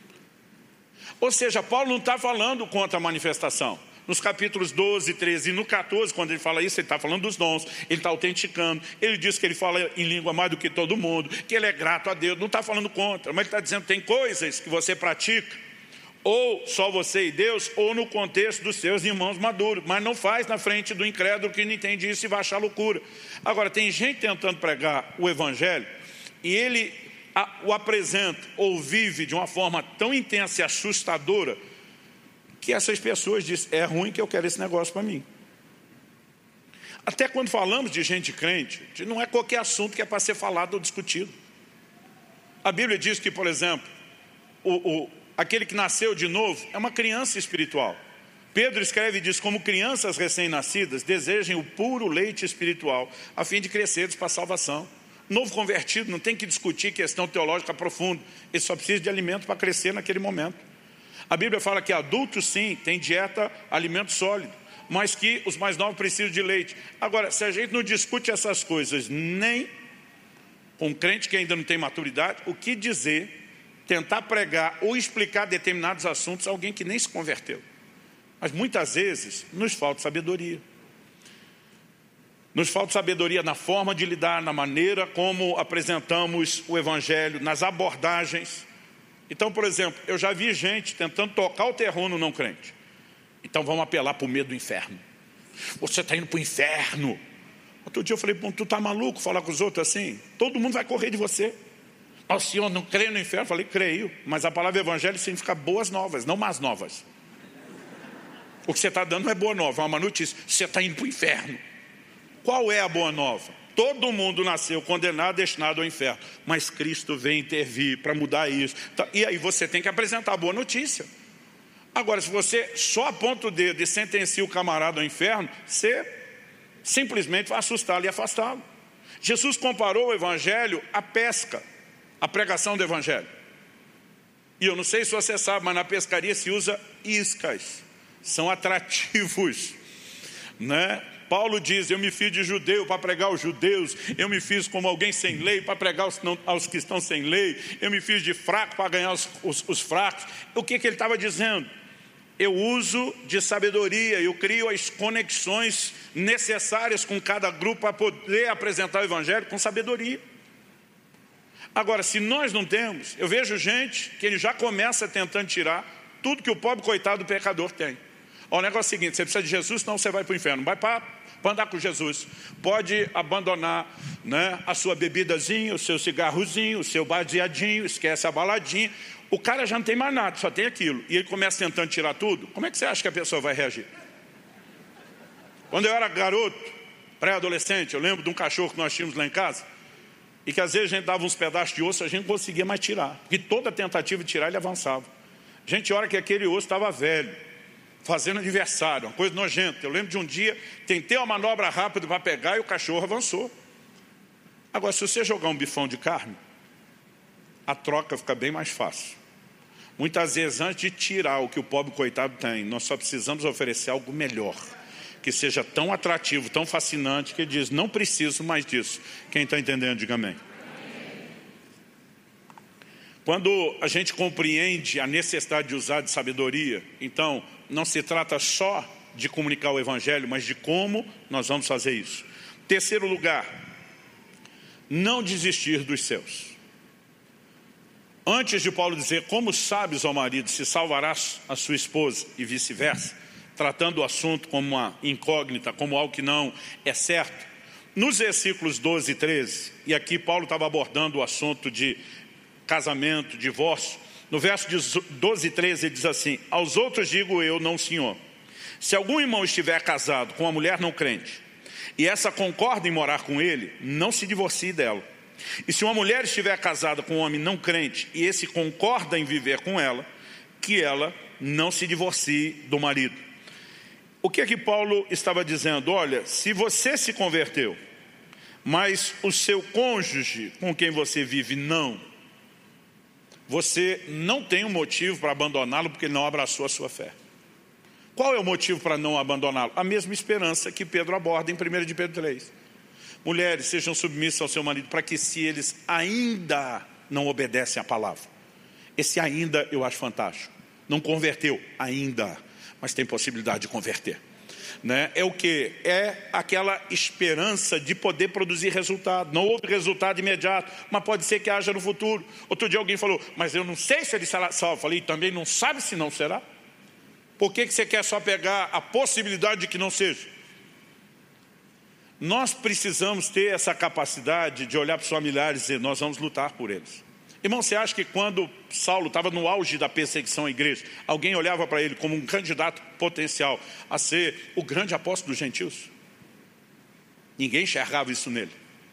Ou seja, Paulo não está falando contra a manifestação. Nos capítulos doze, treze e no quatorze, quando ele fala isso, ele está falando dos dons, ele está autenticando, ele diz que ele fala em língua mais do que todo mundo, que ele é grato a Deus, não está falando contra, mas ele está dizendo que tem coisas que você pratica, ou só você e Deus, ou no contexto dos seus irmãos maduros, mas não faz na frente do incrédulo que não entende isso e vai achar loucura. Agora, tem gente tentando pregar o evangelho, e ele o apresenta ou vive de uma forma tão intensa e assustadora, que essas pessoas dizem, é ruim que eu quero esse negócio para mim. Até quando falamos de gente crente, não é qualquer assunto que é para ser falado ou discutido. A Bíblia diz que, por exemplo, o, o, aquele que nasceu de novo é uma criança espiritual. Pedro escreve e diz, como crianças recém-nascidas, desejem o puro leite espiritual, a fim de cresceres para a salvação. Novo convertido não tem que discutir questão teológica profunda, ele só precisa de alimento para crescer naquele momento. A Bíblia fala que adultos sim, tem dieta, alimento sólido, mas que os mais novos precisam de leite. Agora, se a gente não discute essas coisas nem com um crente que ainda não tem maturidade, o que dizer, tentar pregar ou explicar determinados assuntos a alguém que nem se converteu? Mas muitas vezes nos falta sabedoria. Nos falta sabedoria na forma de lidar, na maneira como apresentamos o evangelho, nas abordagens. Então, por exemplo, eu já vi gente tentando tocar o terror no não crente. Então vamos apelar para o medo do inferno. Você está indo para o inferno. Outro dia eu falei, tu está maluco falar com os outros assim? Todo mundo vai correr de você. O senhor não crê no inferno? Eu falei, creio. Mas a palavra evangelho significa boas novas, não más novas. O que você está dando não é boa nova, é uma notícia. Você está indo para o inferno. Qual é a boa nova? Todo mundo nasceu condenado, destinado ao inferno. Mas Cristo vem intervir para mudar isso. E aí você tem que apresentar a boa notícia. Agora, se você só aponta o dedo e sentencia o camarada ao inferno, você simplesmente vai assustá-lo e afastá-lo. Jesus comparou o evangelho à pesca, à pregação do evangelho. E eu não sei se você sabe, mas na pescaria se usa iscas. São atrativos, né? Paulo diz, eu me fiz de judeu para pregar aos judeus, eu me fiz como alguém sem lei para pregar aos, não, aos que estão sem lei, eu me fiz de fraco para ganhar os, os, os fracos. O que, que ele estava dizendo? Eu uso de sabedoria, eu crio as conexões necessárias com cada grupo para poder apresentar o evangelho com sabedoria. Agora, se nós não temos, eu vejo gente que ele já começa tentando tirar tudo que o pobre coitado do pecador tem. Ó, o negócio é o seguinte, você precisa de Jesus, senão você vai para o inferno. Vai para andar com Jesus. Pode abandonar, né, a sua bebidazinha, o seu cigarrozinho, o seu baseadinho, esquece a baladinha. O cara já não tem mais nada, só tem aquilo. E ele começa tentando tirar tudo. Como é que você acha que a pessoa vai reagir? Quando eu era garoto, pré-adolescente, eu lembro de um cachorro que nós tínhamos lá em casa, e que às vezes a gente dava uns pedaços de osso, a gente não conseguia mais tirar. Porque toda tentativa de tirar, ele avançava. Gente, a hora que aquele osso estava velho, fazendo aniversário, uma coisa nojenta. Eu lembro de um dia, tentei uma manobra rápida para pegar e o cachorro avançou. Agora, se você jogar um bifão de carne, a troca fica bem mais fácil. Muitas vezes, antes de tirar o que o pobre coitado tem, nós só precisamos oferecer algo melhor, que seja tão atrativo, tão fascinante, que ele diz, não preciso mais disso. Quem está entendendo, diga amém. Quando a gente compreende a necessidade de usar de sabedoria, então não se trata só de comunicar o evangelho, mas de como nós vamos fazer isso. Terceiro lugar, não desistir dos seus. Antes de Paulo dizer, como sabes, ó marido, se salvarás a sua esposa e vice-versa, tratando o assunto como uma incógnita, como algo que não é certo, nos versículos doze e treze, e aqui Paulo estava abordando o assunto de casamento, divórcio, no verso doze e treze ele diz assim, aos outros digo eu, não senhor, se algum irmão estiver casado com uma mulher não crente, e essa concorda em morar com ele, não se divorcie dela. E se uma mulher estiver casada com um homem não crente, e esse concorda em viver com ela, que ela não se divorcie do marido. O que é que Paulo estava dizendo? Olha, se você se converteu, mas o seu cônjuge com quem você vive não, você não tem um motivo para abandoná-lo porque ele não abraçou a sua fé. Qual é o motivo para não abandoná-lo? A mesma esperança que Pedro aborda em primeira de Pedro três. Mulheres, sejam submissas ao seu marido para que se eles ainda não obedecem à palavra. Esse ainda eu acho fantástico. Não converteu ainda, mas tem possibilidade de converter. Né? É o que? É aquela esperança de poder produzir resultado. Não houve resultado imediato, mas pode ser que haja no futuro. Outro dia alguém falou, mas eu não sei se ele será salvo. Eu falei, também não sabe se não será? Por que que você quer só pegar a possibilidade de que não seja? Nós precisamos ter essa capacidade de olhar para os familiares e dizer, nós vamos lutar por eles. Irmão, você acha que quando Saulo estava no auge da perseguição à igreja, alguém olhava para ele como um candidato potencial a ser o grande apóstolo dos gentios? Ninguém enxergava isso nele.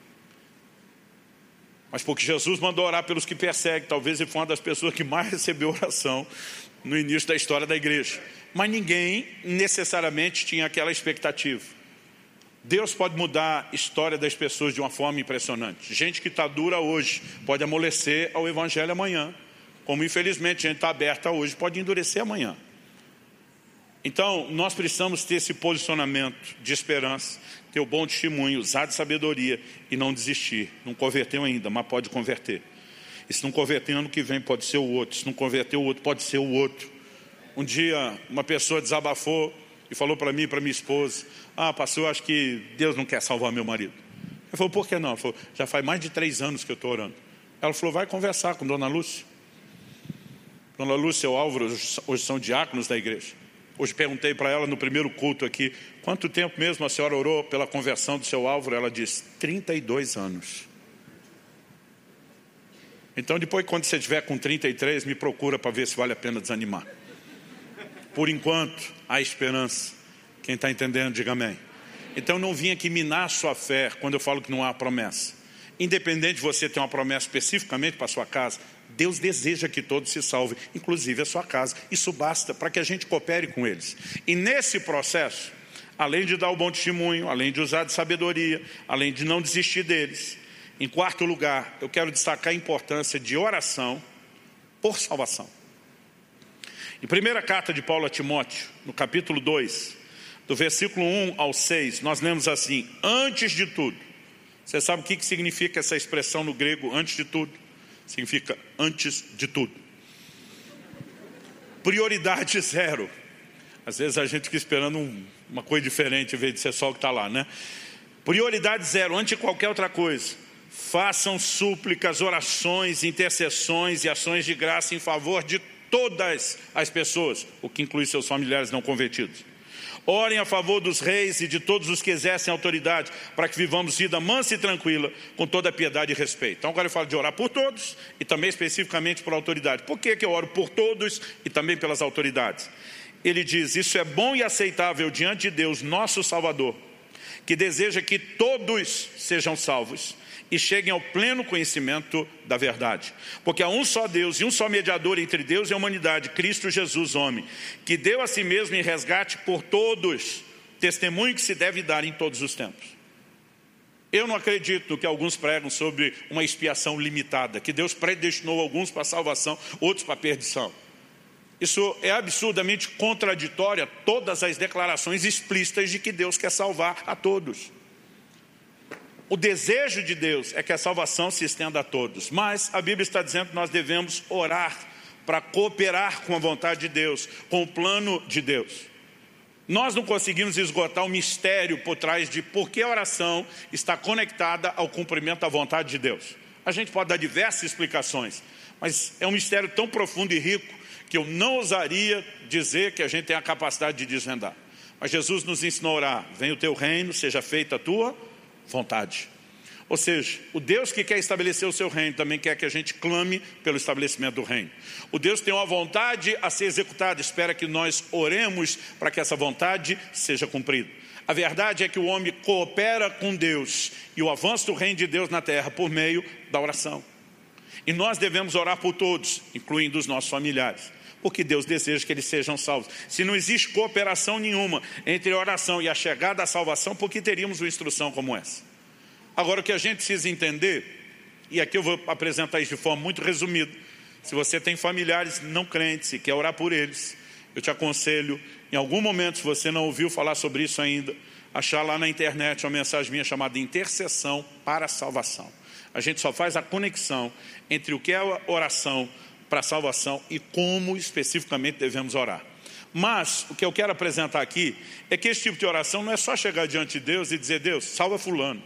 Mas porque Jesus mandou orar pelos que perseguem, talvez ele foi uma das pessoas que mais recebeu oração no início da história da igreja. Mas ninguém necessariamente tinha aquela expectativa. Deus pode mudar a história das pessoas de uma forma impressionante. Gente que está dura hoje pode amolecer ao evangelho amanhã. Como infelizmente gente está aberta hoje, pode endurecer amanhã. Então nós precisamos ter esse posicionamento de esperança, ter o bom testemunho, usar de sabedoria e não desistir. Não converteu ainda, mas pode converter. E se não converter ano que vem pode ser o outro. Se não converter o outro, pode ser o outro. Um dia uma pessoa desabafou e falou para mim e para minha esposa, ah, pastor, eu acho que Deus não quer salvar meu marido. Eu falei, por que não? Ela falou, já faz mais de três anos que eu estou orando. Ela falou, vai conversar com Dona Lúcia. Dona Lúcia e o Álvaro hoje são diáconos da igreja. Hoje perguntei para ela no primeiro culto aqui, quanto tempo mesmo a senhora orou pela conversão do seu Álvaro? Ela disse, trinta e dois anos. Então depois quando você estiver com trinta e três, me procura para ver se vale a pena desanimar. Por enquanto, há esperança. Quem está entendendo, diga amém. Então não vim aqui minar a sua fé quando eu falo que não há promessa. Independente de você ter uma promessa especificamente para a sua casa, Deus deseja que todos se salvem, inclusive a sua casa. Isso basta para que a gente coopere com eles. E nesse processo, além de dar o bom testemunho, além de usar de sabedoria, além de não desistir deles, em quarto lugar, eu quero destacar a importância de oração por salvação. Em primeira carta de Paulo a Timóteo, no capítulo dois, do versículo um ao seis, nós lemos assim, antes de tudo. Você sabe o que significa essa expressão no grego, antes de tudo? Significa antes de tudo. Prioridade zero. Às vezes a gente fica esperando um, uma coisa diferente, em vez de ser só o que está lá, né? Prioridade zero, antes de qualquer outra coisa. Façam súplicas, orações, intercessões e ações de graça em favor de todas as pessoas, o que inclui seus familiares não convertidos. Orem a favor dos reis e de todos os que exercem autoridade, para que vivamos vida mansa e tranquila, com toda a piedade e respeito. Então agora eu falo de orar por todos e também especificamente por autoridade. Por que que eu oro por todos e também pelas autoridades? Ele diz, isso é bom e aceitável diante de Deus, nosso Salvador, que deseja que todos sejam salvos e cheguem ao pleno conhecimento da verdade. Porque há um só Deus e um só mediador entre Deus e a humanidade, Cristo Jesus, homem, que deu a si mesmo em resgate por todos, testemunho que se deve dar em todos os tempos. Eu não acredito no que alguns pregam sobre uma expiação limitada, que Deus predestinou alguns para a salvação, outros para a perdição. Isso é absurdamente contraditório a todas as declarações explícitas de que Deus quer salvar a todos. O desejo de Deus é que a salvação se estenda a todos, mas a Bíblia está dizendo que nós devemos orar para cooperar com a vontade de Deus, com o plano de Deus. Nós não conseguimos esgotar o mistério por trás de por que a oração está conectada ao cumprimento da vontade de Deus. A gente pode dar diversas explicações, mas é um mistério tão profundo e rico que eu não ousaria dizer que a gente tem a capacidade de desvendar. Mas Jesus nos ensinou a orar: venha o teu reino, seja feita a tua vontade. Ou seja, o Deus que quer estabelecer o seu reino também quer que a gente clame pelo estabelecimento do reino. O Deus tem uma vontade a ser executada, espera que nós oremos para que essa vontade seja cumprida. A verdade é que o homem coopera com Deus e o avanço do reino de Deus na terra por meio da oração. E nós devemos orar por todos, incluindo os nossos familiares, porque Deus deseja que eles sejam salvos. Se não existe cooperação nenhuma entre a oração e a chegada à salvação, por que teríamos uma instrução como essa? Agora, o que a gente precisa entender, e aqui eu vou apresentar isso de forma muito resumida, se você tem familiares não crentes e quer orar por eles, eu te aconselho, em algum momento, se você não ouviu falar sobre isso ainda, achar lá na internet uma mensagem minha chamada Intercessão para a Salvação. A gente só faz a conexão entre o que é a oração para a salvação e como especificamente devemos orar. Mas o que eu quero apresentar aqui é que esse tipo de oração não é só chegar diante de Deus e dizer: Deus, salva fulano.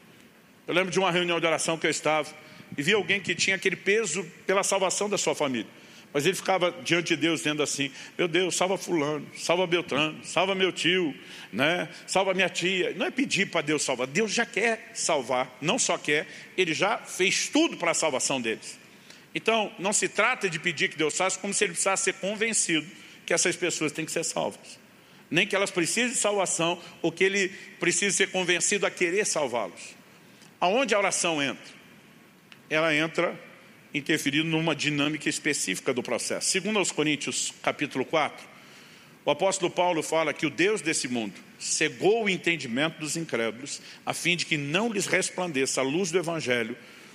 Eu lembro de uma reunião de oração que eu estava e vi alguém que tinha aquele peso pela salvação da sua família. Mas ele ficava diante de Deus dizendo assim: meu Deus, salva fulano, salva Beltrano, salva meu tio, né? Salva minha tia. Não é pedir para Deus salvar, Deus já quer salvar, não só quer, Ele já fez tudo para a salvação deles. Então, não se trata de pedir que Deus faça como se Ele precisasse ser convencido que essas pessoas têm que ser salvas. Nem que elas precisem de salvação, ou que Ele precise ser convencido a querer salvá-los. Aonde a oração entra? Ela entra interferindo numa dinâmica específica do processo. Segundo aos Coríntios, capítulo quatro, o apóstolo Paulo fala que o Deus desse mundo cegou o entendimento dos incrédulos, a fim de que não lhes resplandeça a luz do Evangelho.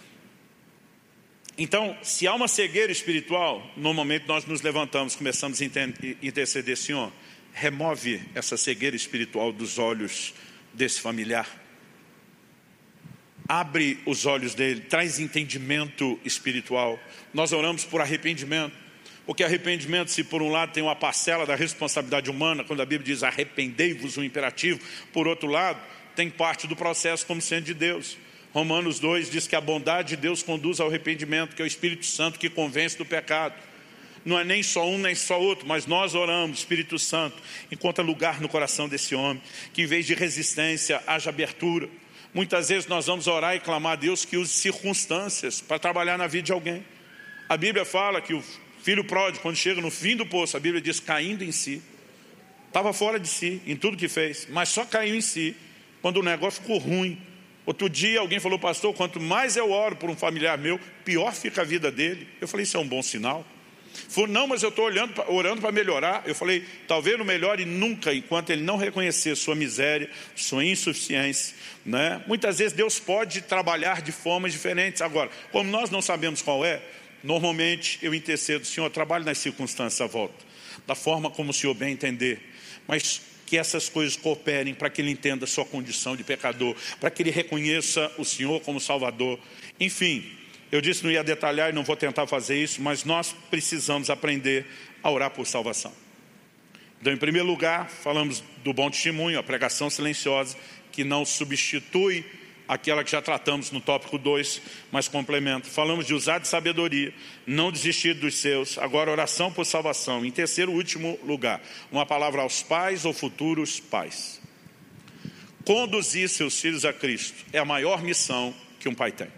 Então, se há uma cegueira espiritual, normalmente nós nos levantamos, começamos a interceder: Senhor, remove essa cegueira espiritual dos olhos desse familiar. Abre os olhos dele, traz entendimento espiritual. Nós oramos por arrependimento, porque arrependimento, se por um lado tem uma parcela da responsabilidade humana, quando a Bíblia diz arrependei-vos, um imperativo, por outro lado, tem parte do processo como sendo de Deus. Romanos dois diz que a bondade de Deus conduz ao arrependimento, que é o Espírito Santo que convence do pecado. Não é nem só um nem só outro, mas nós oramos: Espírito Santo, encontra lugar no coração desse homem, que em vez de resistência haja abertura. Muitas vezes nós vamos orar e clamar a Deus que use circunstâncias para trabalhar na vida de alguém. A Bíblia fala que o filho pródigo, quando chega no fim do poço, a Bíblia diz caindo em si. Estava fora de si, em tudo que fez, mas só caiu em si, quando o negócio ficou ruim. Outro dia alguém falou: pastor, quanto mais eu oro por um familiar meu, pior fica a vida dele. Eu falei: isso é um bom sinal? Falou: não, mas eu estou orando para melhorar. Eu falei: talvez não melhore nunca enquanto ele não reconhecer sua miséria, sua insuficiência, né? Muitas vezes Deus pode trabalhar de formas diferentes. Agora, como nós não sabemos qual é, normalmente eu intercedo: Senhor, trabalhe nas circunstâncias à volta, da forma como o Senhor bem entender, mas que essas coisas cooperem para que ele entenda a sua condição de pecador, para que ele reconheça o Senhor como Salvador. Enfim, eu disse que não ia detalhar e não vou tentar fazer isso, mas nós precisamos aprender a orar por salvação. Então, em primeiro lugar, falamos do bom testemunho, a pregação silenciosa, que não substitui aquela que já tratamos no tópico dois, mas complementa. Falamos de usar de sabedoria, não desistir dos seus. Agora, oração por salvação. Em terceiro e último lugar, uma palavra aos pais ou futuros pais. Conduzir seus filhos a Cristo é a maior missão que um pai tem.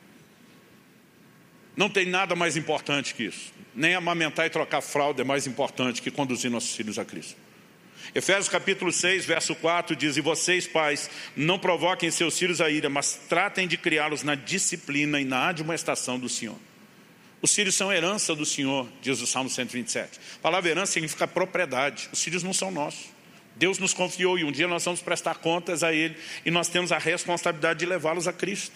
Não tem nada mais importante que isso. Nem amamentar e trocar fralda é mais importante que conduzir nossos filhos a Cristo. Efésios capítulo seis, verso quatro diz: e vocês, pais, não provoquem seus filhos a ira, mas tratem de criá-los na disciplina e na admoestação do Senhor. Os filhos são herança do Senhor, diz o Salmo cento e vinte e sete. A palavra herança significa propriedade. Os filhos não são nossos. Deus nos confiou e um dia nós vamos prestar contas a Ele. E nós temos a responsabilidade de levá-los a Cristo.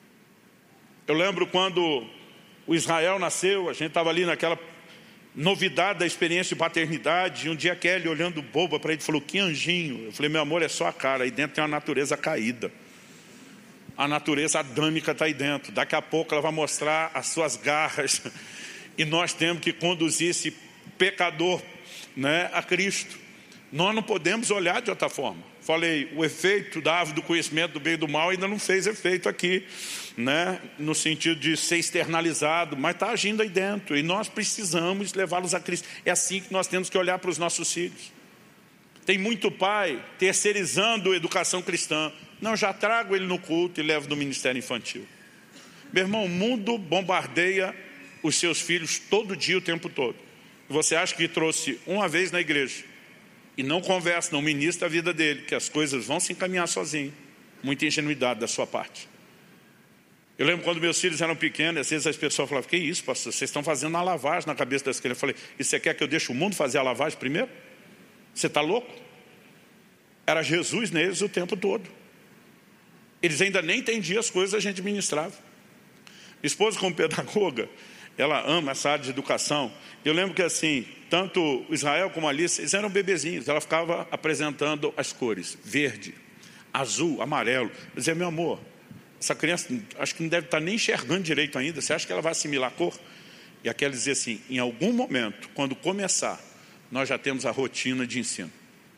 Eu lembro quando o Israel nasceu, a gente estava ali naquela novidade da experiência de paternidade. E um dia a Kelly, olhando boba para ele, falou, que anjinho. Eu falei, meu amor, é só a cara. Aí dentro tem uma natureza caída. A natureza adâmica está aí dentro. Daqui a pouco ela vai mostrar as suas garras. E nós temos que conduzir esse pecador, né, a Cristo. Nós não podemos olhar de outra forma. Falei, o efeito da árvore do conhecimento do bem e do mal ainda não fez efeito aqui, né? No sentido de ser externalizado, mas está agindo aí dentro. E nós precisamos levá-los a Cristo. É assim que nós temos que olhar para os nossos filhos. Tem muito pai terceirizando a educação cristã. Não, já trago ele no culto e levo no ministério infantil. Meu irmão, o mundo bombardeia os seus filhos todo dia, o tempo todo. Você acha que trouxe uma vez na igreja e não conversa, não ministra a vida dele, que as coisas vão se encaminhar sozinho. Muita ingenuidade da sua parte. Eu lembro quando meus filhos eram pequenos, às vezes as pessoas falavam, que isso, pastor, vocês estão fazendo uma lavagem na cabeça das crianças. Eu falei, e você quer que eu deixe o mundo fazer a lavagem primeiro? Você está louco? Era Jesus neles o tempo todo. Eles ainda nem entendiam as coisas que a gente ministrava. Minha esposa, como pedagoga, ela ama essa área de educação. Eu lembro que assim, tanto Israel como a Alice, eles eram bebezinhos. Ela ficava apresentando as cores, verde, azul, amarelo. Eu dizia, meu amor, essa criança acho que não deve estar nem enxergando direito ainda. Você acha que ela vai assimilar a cor? E aquela dizia assim, em algum momento, quando começar, nós já temos a rotina de ensino.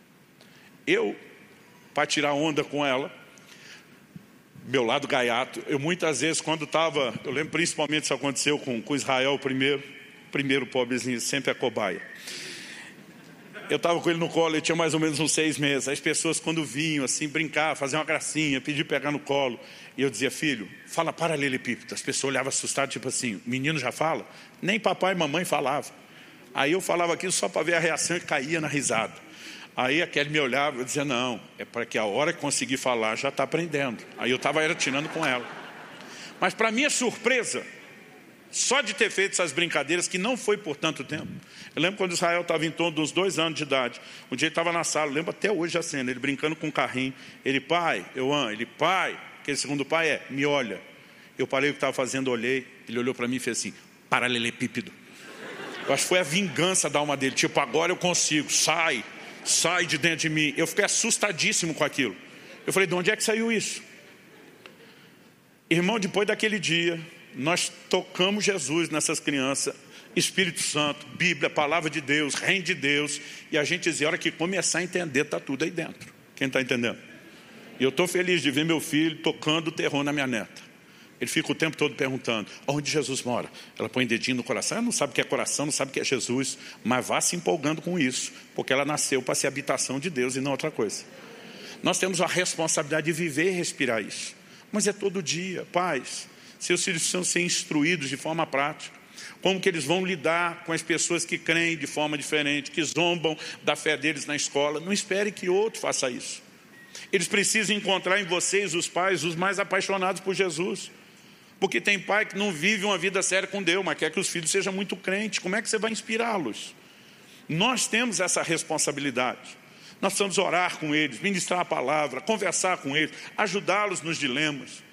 Eu, para tirar onda com ela, meu lado gaiato, eu muitas vezes quando estava, eu lembro principalmente isso aconteceu com, com Israel primeiro, primeiro pobrezinho, sempre a cobaia. Eu estava com ele no colo, ele tinha mais ou menos uns seis meses. As pessoas quando vinham assim, brincar, fazer uma gracinha, pedir pegar no colo. E eu dizia, filho, fala paralelepípedo. As pessoas olhavam assustadas, tipo assim, o menino já fala? Nem papai e mamãe falavam. Aí eu falava aquilo só para ver a reação e caía na risada. Aí aquele me olhava, eu dizia, não, é para que a hora que conseguir falar já está aprendendo. Aí eu estava era tirando com ela. Mas para minha surpresa, só de ter feito essas brincadeiras, que não foi por tanto tempo. Eu lembro quando Israel estava em torno dos dois anos de idade. Um dia ele estava na sala, eu lembro até hoje a cena, ele brincando com um carrinho. Ele, pai, eu amo, ele, pai, aquele segundo pai é, me olha. Eu parei o que estava fazendo, olhei, ele olhou para mim e fez assim, paralelepípedo. Eu acho que foi a vingança da alma dele, tipo, agora eu consigo, sai. Sai de dentro de mim. Eu fiquei assustadíssimo com aquilo. Eu falei, de onde é que saiu isso? Irmão, depois daquele dia, nós tocamos Jesus nessas crianças. Espírito Santo, Bíblia, Palavra de Deus, Reino de Deus. E a gente dizia, a hora que começar a entender, está tudo aí dentro. Quem está entendendo? E eu estou feliz de ver meu filho tocando terror na minha neta. Ele fica o tempo todo perguntando, onde Jesus mora? Ela põe o dedinho no coração, ela não sabe o que é coração, não sabe o que é Jesus, mas vá se empolgando com isso, porque ela nasceu para ser habitação de Deus e não outra coisa. Nós temos a responsabilidade de viver e respirar isso. Mas é todo dia, pais, seus filhos precisam ser instruídos de forma prática. Como que eles vão lidar com as pessoas que creem de forma diferente, que zombam da fé deles na escola. Não espere que outro faça isso. Eles precisam encontrar em vocês, os pais, os mais apaixonados por Jesus. Porque tem pai que não vive uma vida séria com Deus, mas quer que os filhos sejam muito crentes. Como é que você vai inspirá-los? Nós temos essa responsabilidade. Nós precisamos orar com eles, ministrar a palavra, conversar com eles, ajudá-los nos dilemas.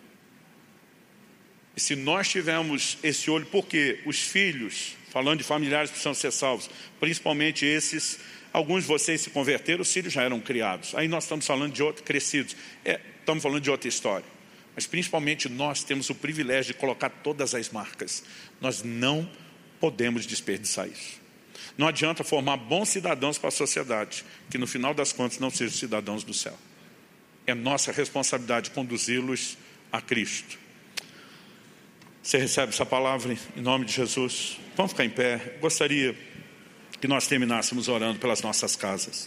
E se nós tivermos esse olho, porque os filhos, falando de familiares que precisam ser salvos, principalmente esses, alguns de vocês se converteram, os filhos já eram criados. Aí nós estamos falando de outros, crescidos. É, estamos falando de outra história. Mas principalmente nós temos o privilégio de colocar todas as marcas. Nós não podemos desperdiçar isso. Não adianta formar bons cidadãos para a sociedade, que no final das contas não sejam cidadãos do céu. É nossa responsabilidade conduzi-los a Cristo. Você recebe essa palavra em nome de Jesus? Vamos ficar em pé. Gostaria que nós terminássemos orando pelas nossas casas.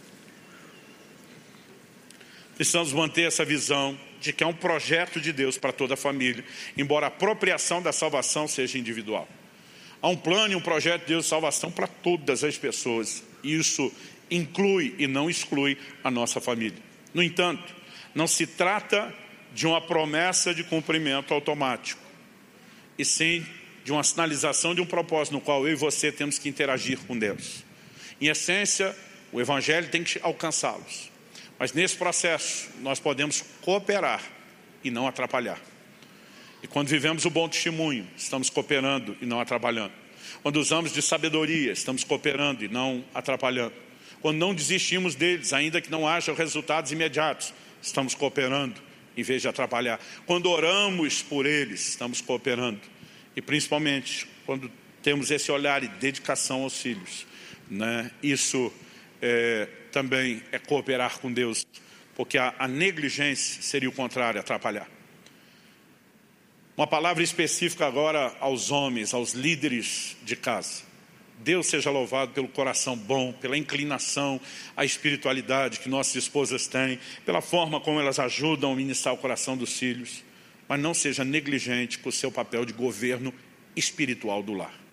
Precisamos manter essa visão de que é um projeto de Deus para toda a família, embora a apropriação da salvação seja individual. Há um plano e um projeto de Deus de salvação para todas as pessoas. E isso inclui e não exclui a nossa família. No entanto, não se trata de uma promessa de cumprimento automático, e sim de uma sinalização de um propósito no qual eu e você temos que interagir com Deus. Em essência, O evangelho tem que alcançá-los. Mas nesse processo, nós podemos cooperar e não atrapalhar. E quando vivemos o bom testemunho, estamos cooperando e não atrapalhando. Quando usamos de sabedoria, estamos cooperando e não atrapalhando. Quando não desistimos deles, ainda que não haja resultados imediatos, estamos cooperando em vez de atrapalhar. Quando oramos por eles, estamos cooperando. E principalmente, quando temos esse olhar e dedicação aos filhos, né? Isso é, também é cooperar com Deus, porque a, a negligência seria o contrário, atrapalhar. Uma palavra específica agora aos homens, aos líderes de casa. Deus seja louvado pelo coração bom, pela inclinação à espiritualidade que nossas esposas têm, pela forma como elas ajudam a ministrar o coração dos filhos, mas não seja negligente com o seu papel de governo espiritual do lar.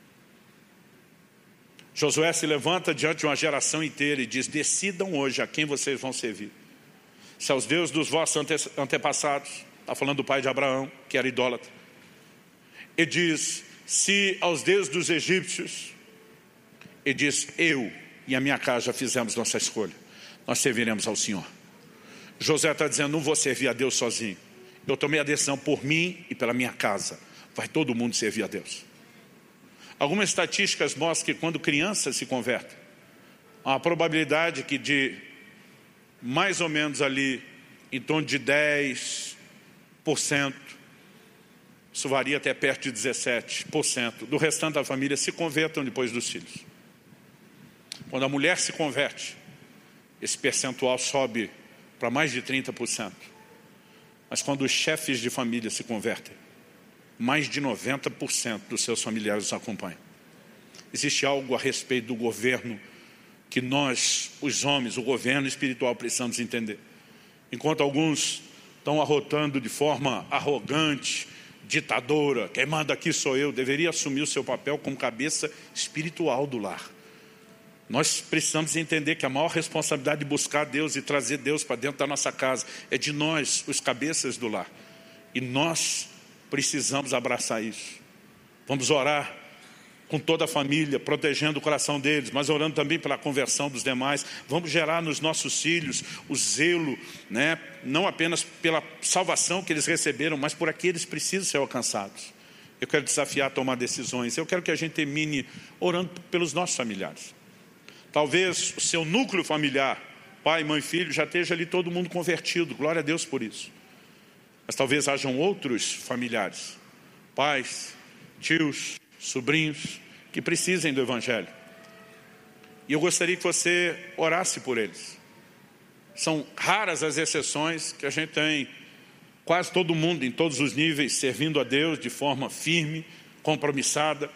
Josué se levanta diante de uma geração inteira e diz: decidam hoje a quem vocês vão servir. Se aos deuses dos vossos ante antepassados, está falando do pai de Abraão, que era idólatra. E diz: se aos deuses dos egípcios, e diz: eu e a minha casa já fizemos nossa escolha, nós serviremos ao Senhor. Josué está dizendo: não vou servir a Deus sozinho, eu tomei a decisão por mim e pela minha casa, vai todo mundo servir a Deus. Algumas estatísticas mostram que quando crianças se convertem, há uma probabilidade que de mais ou menos ali em torno de dez por cento, isso varia até perto de dezessete por cento do restante da família se convertam depois dos filhos. Quando a mulher se converte, esse percentual sobe para mais de trinta por cento. Mas quando os chefes de família se convertem, mais de noventa por cento dos seus familiares os acompanham. Existe algo a respeito do governo que nós, os homens, o governo espiritual, precisamos entender. Enquanto alguns estão arrotando de forma arrogante, ditadora, quem manda aqui sou eu, deveria assumir o seu papel como cabeça espiritual do lar. Nós precisamos entender que a maior responsabilidade de buscar Deus e trazer Deus para dentro da nossa casa é de nós, os cabeças do lar. E nós precisamos abraçar isso. Vamos orar com toda a família, protegendo o coração deles, mas orando também pela conversão dos demais. Vamos gerar nos nossos filhos o zelo, né? Não apenas pela salvação que eles receberam, mas por aqueles que precisam ser alcançados. Eu quero desafiar a tomar decisões. Eu quero que a gente termine orando pelos nossos familiares. Talvez o seu núcleo familiar, pai, mãe, filho, já esteja ali todo mundo convertido. Glória a Deus por isso. Mas talvez hajam outros familiares, pais, tios, sobrinhos, que precisem do Evangelho. E eu gostaria que você orasse por eles. São raras as exceções que a gente tem quase todo mundo, em todos os níveis, servindo a Deus de forma firme, compromissada.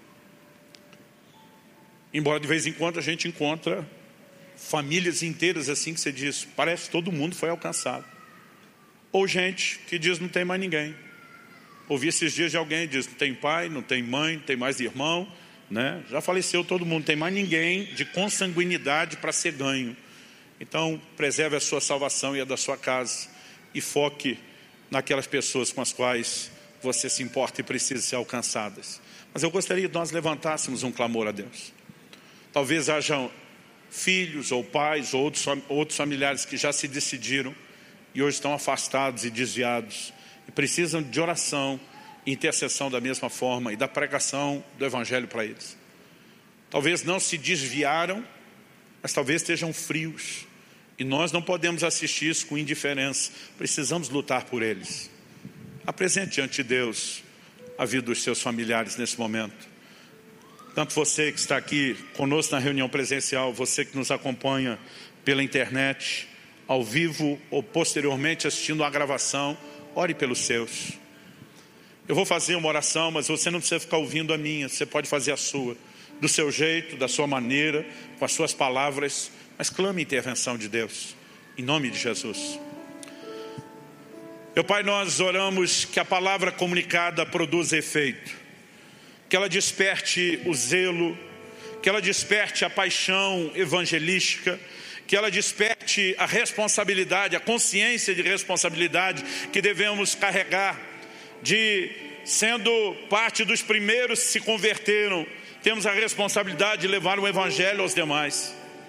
Embora de vez em quando a gente encontra famílias inteiras assim que você diz, parece que todo mundo foi alcançado. Ou gente que diz não tem mais ninguém. Ouvi esses dias de alguém que diz não tem pai, não tem mãe, não tem mais irmão, né? Já faleceu todo mundo, não tem mais ninguém de consanguinidade para ser ganho. Então preserve a sua salvação e a da sua casa e foque naquelas pessoas com as quais você se importa e precisa ser alcançadas. Mas eu gostaria que nós levantássemos um clamor a Deus. Talvez hajam filhos ou pais ou outros, outros familiares que já se decidiram e hoje estão afastados e desviados e precisam de oração e intercessão da mesma forma e da pregação do Evangelho para eles. Talvez não se desviaram, mas talvez estejam frios e nós não podemos assistir isso com indiferença. Precisamos lutar por eles. Apresente diante de Deus a vida dos seus familiares nesse momento. Tanto você que está aqui conosco na reunião presencial, você que nos acompanha pela internet, ao vivo ou posteriormente assistindo a gravação, ore pelos seus. Eu vou fazer uma oração, mas você não precisa ficar ouvindo a minha, você pode fazer a sua, do seu jeito, da sua maneira, com as suas palavras, mas clame a intervenção de Deus, em nome de Jesus. Meu Pai, nós oramos que a palavra comunicada produza efeito, que ela desperte o zelo, que ela desperte a paixão evangelística, que ela desperte a responsabilidade, a consciência de responsabilidade que devemos carregar, de sendo parte dos primeiros que se converteram, temos a responsabilidade de levar o Evangelho aos demais.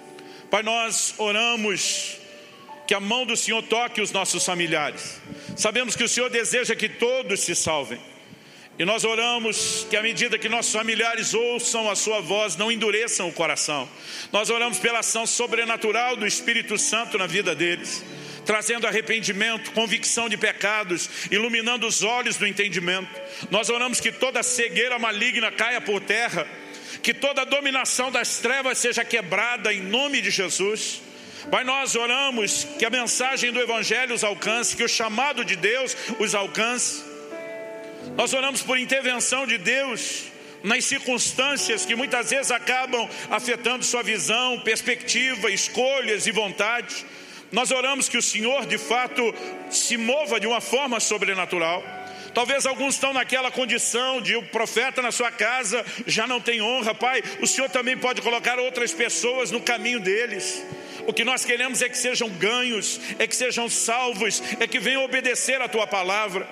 Pai, nós oramos que a mão do Senhor toque os nossos familiares. Sabemos que o Senhor deseja que todos se salvem. E nós oramos que à medida que nossos familiares ouçam a sua voz, não endureçam o coração. Nós oramos pela ação sobrenatural do Espírito Santo na vida deles, trazendo arrependimento, convicção de pecados, iluminando os olhos do entendimento. Nós oramos que toda cegueira maligna caia por terra, que toda dominação das trevas seja quebrada em nome de Jesus. Pai, nós oramos que a mensagem do Evangelho os alcance, que o chamado de Deus os alcance. Nós oramos por intervenção de Deus nas circunstâncias que muitas vezes acabam afetando sua visão, perspectiva, escolhas e vontades. Nós oramos que o Senhor de fato se mova de uma forma sobrenatural. Talvez alguns estão naquela condição de o profeta na sua casa já não tem honra. Pai, o Senhor também pode colocar outras pessoas no caminho deles. O que nós queremos é que sejam ganhos, é que sejam salvos, é que venham obedecer a Tua palavra.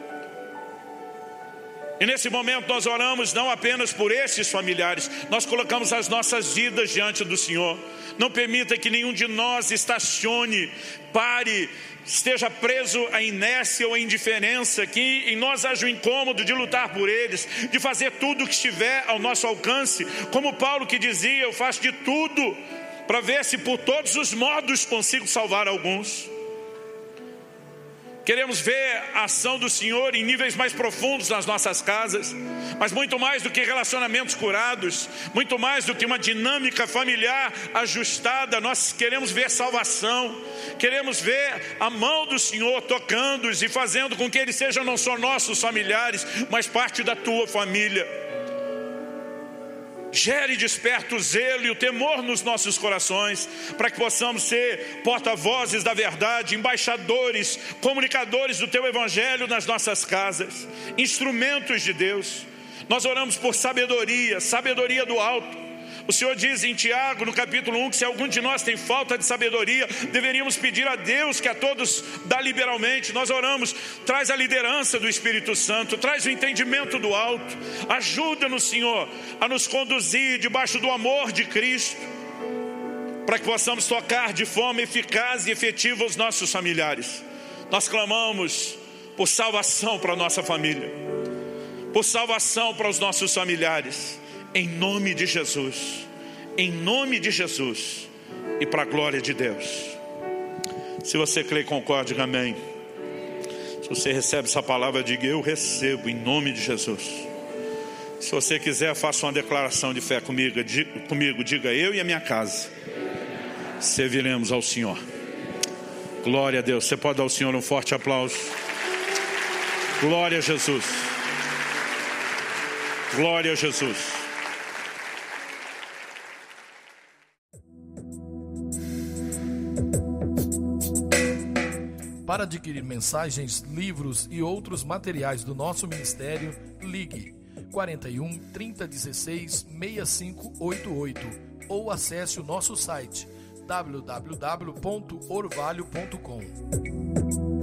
E nesse momento nós oramos não apenas por esses familiares, nós colocamos as nossas vidas diante do Senhor. Não permita que nenhum de nós estacione, pare, esteja preso à inércia ou à indiferença, que em nós haja o incômodo de lutar por eles, de fazer tudo o que estiver ao nosso alcance. Como Paulo que dizia, eu faço de tudo para ver se por todos os modos consigo salvar alguns. Queremos ver a ação do Senhor em níveis mais profundos nas nossas casas, mas muito mais do que relacionamentos curados, muito mais do que uma dinâmica familiar ajustada, nós queremos ver salvação, queremos ver a mão do Senhor tocando-os e fazendo com que eles sejam não só nossos familiares, mas parte da tua família. Gere e desperta o zelo e o temor nos nossos corações, para que possamos ser porta-vozes da verdade, embaixadores, comunicadores do Teu Evangelho nas nossas casas, instrumentos de Deus. Nós oramos por sabedoria, sabedoria do alto. O Senhor diz em Tiago, no capítulo um, que se algum de nós tem falta de sabedoria, deveríamos pedir a Deus, que a todos dá liberalmente. Nós oramos, traz a liderança do Espírito Santo, traz o entendimento do alto. Ajuda-nos, Senhor, a nos conduzir debaixo do amor de Cristo, para que possamos tocar de forma eficaz e efetiva os nossos familiares. Nós clamamos por salvação para a nossa família, por salvação para os nossos familiares, em nome de Jesus, em nome de Jesus e para a glória de Deus. Se você crê e concorda, diga amém. Se você recebe essa palavra, diga eu recebo em nome de Jesus. Se você quiser, faça uma declaração de fé comigo, diga, comigo, diga eu e a minha casa serviremos ao Senhor. Glória a Deus. Você pode dar ao Senhor um forte aplauso. Glória a Jesus. Glória a Jesus. Para adquirir mensagens, livros e outros materiais do nosso ministério, ligue quarenta e um, trinta, dezesseis, sessenta e cinco oitenta e oito ou acesse o nosso site w w w ponto orvalho ponto com.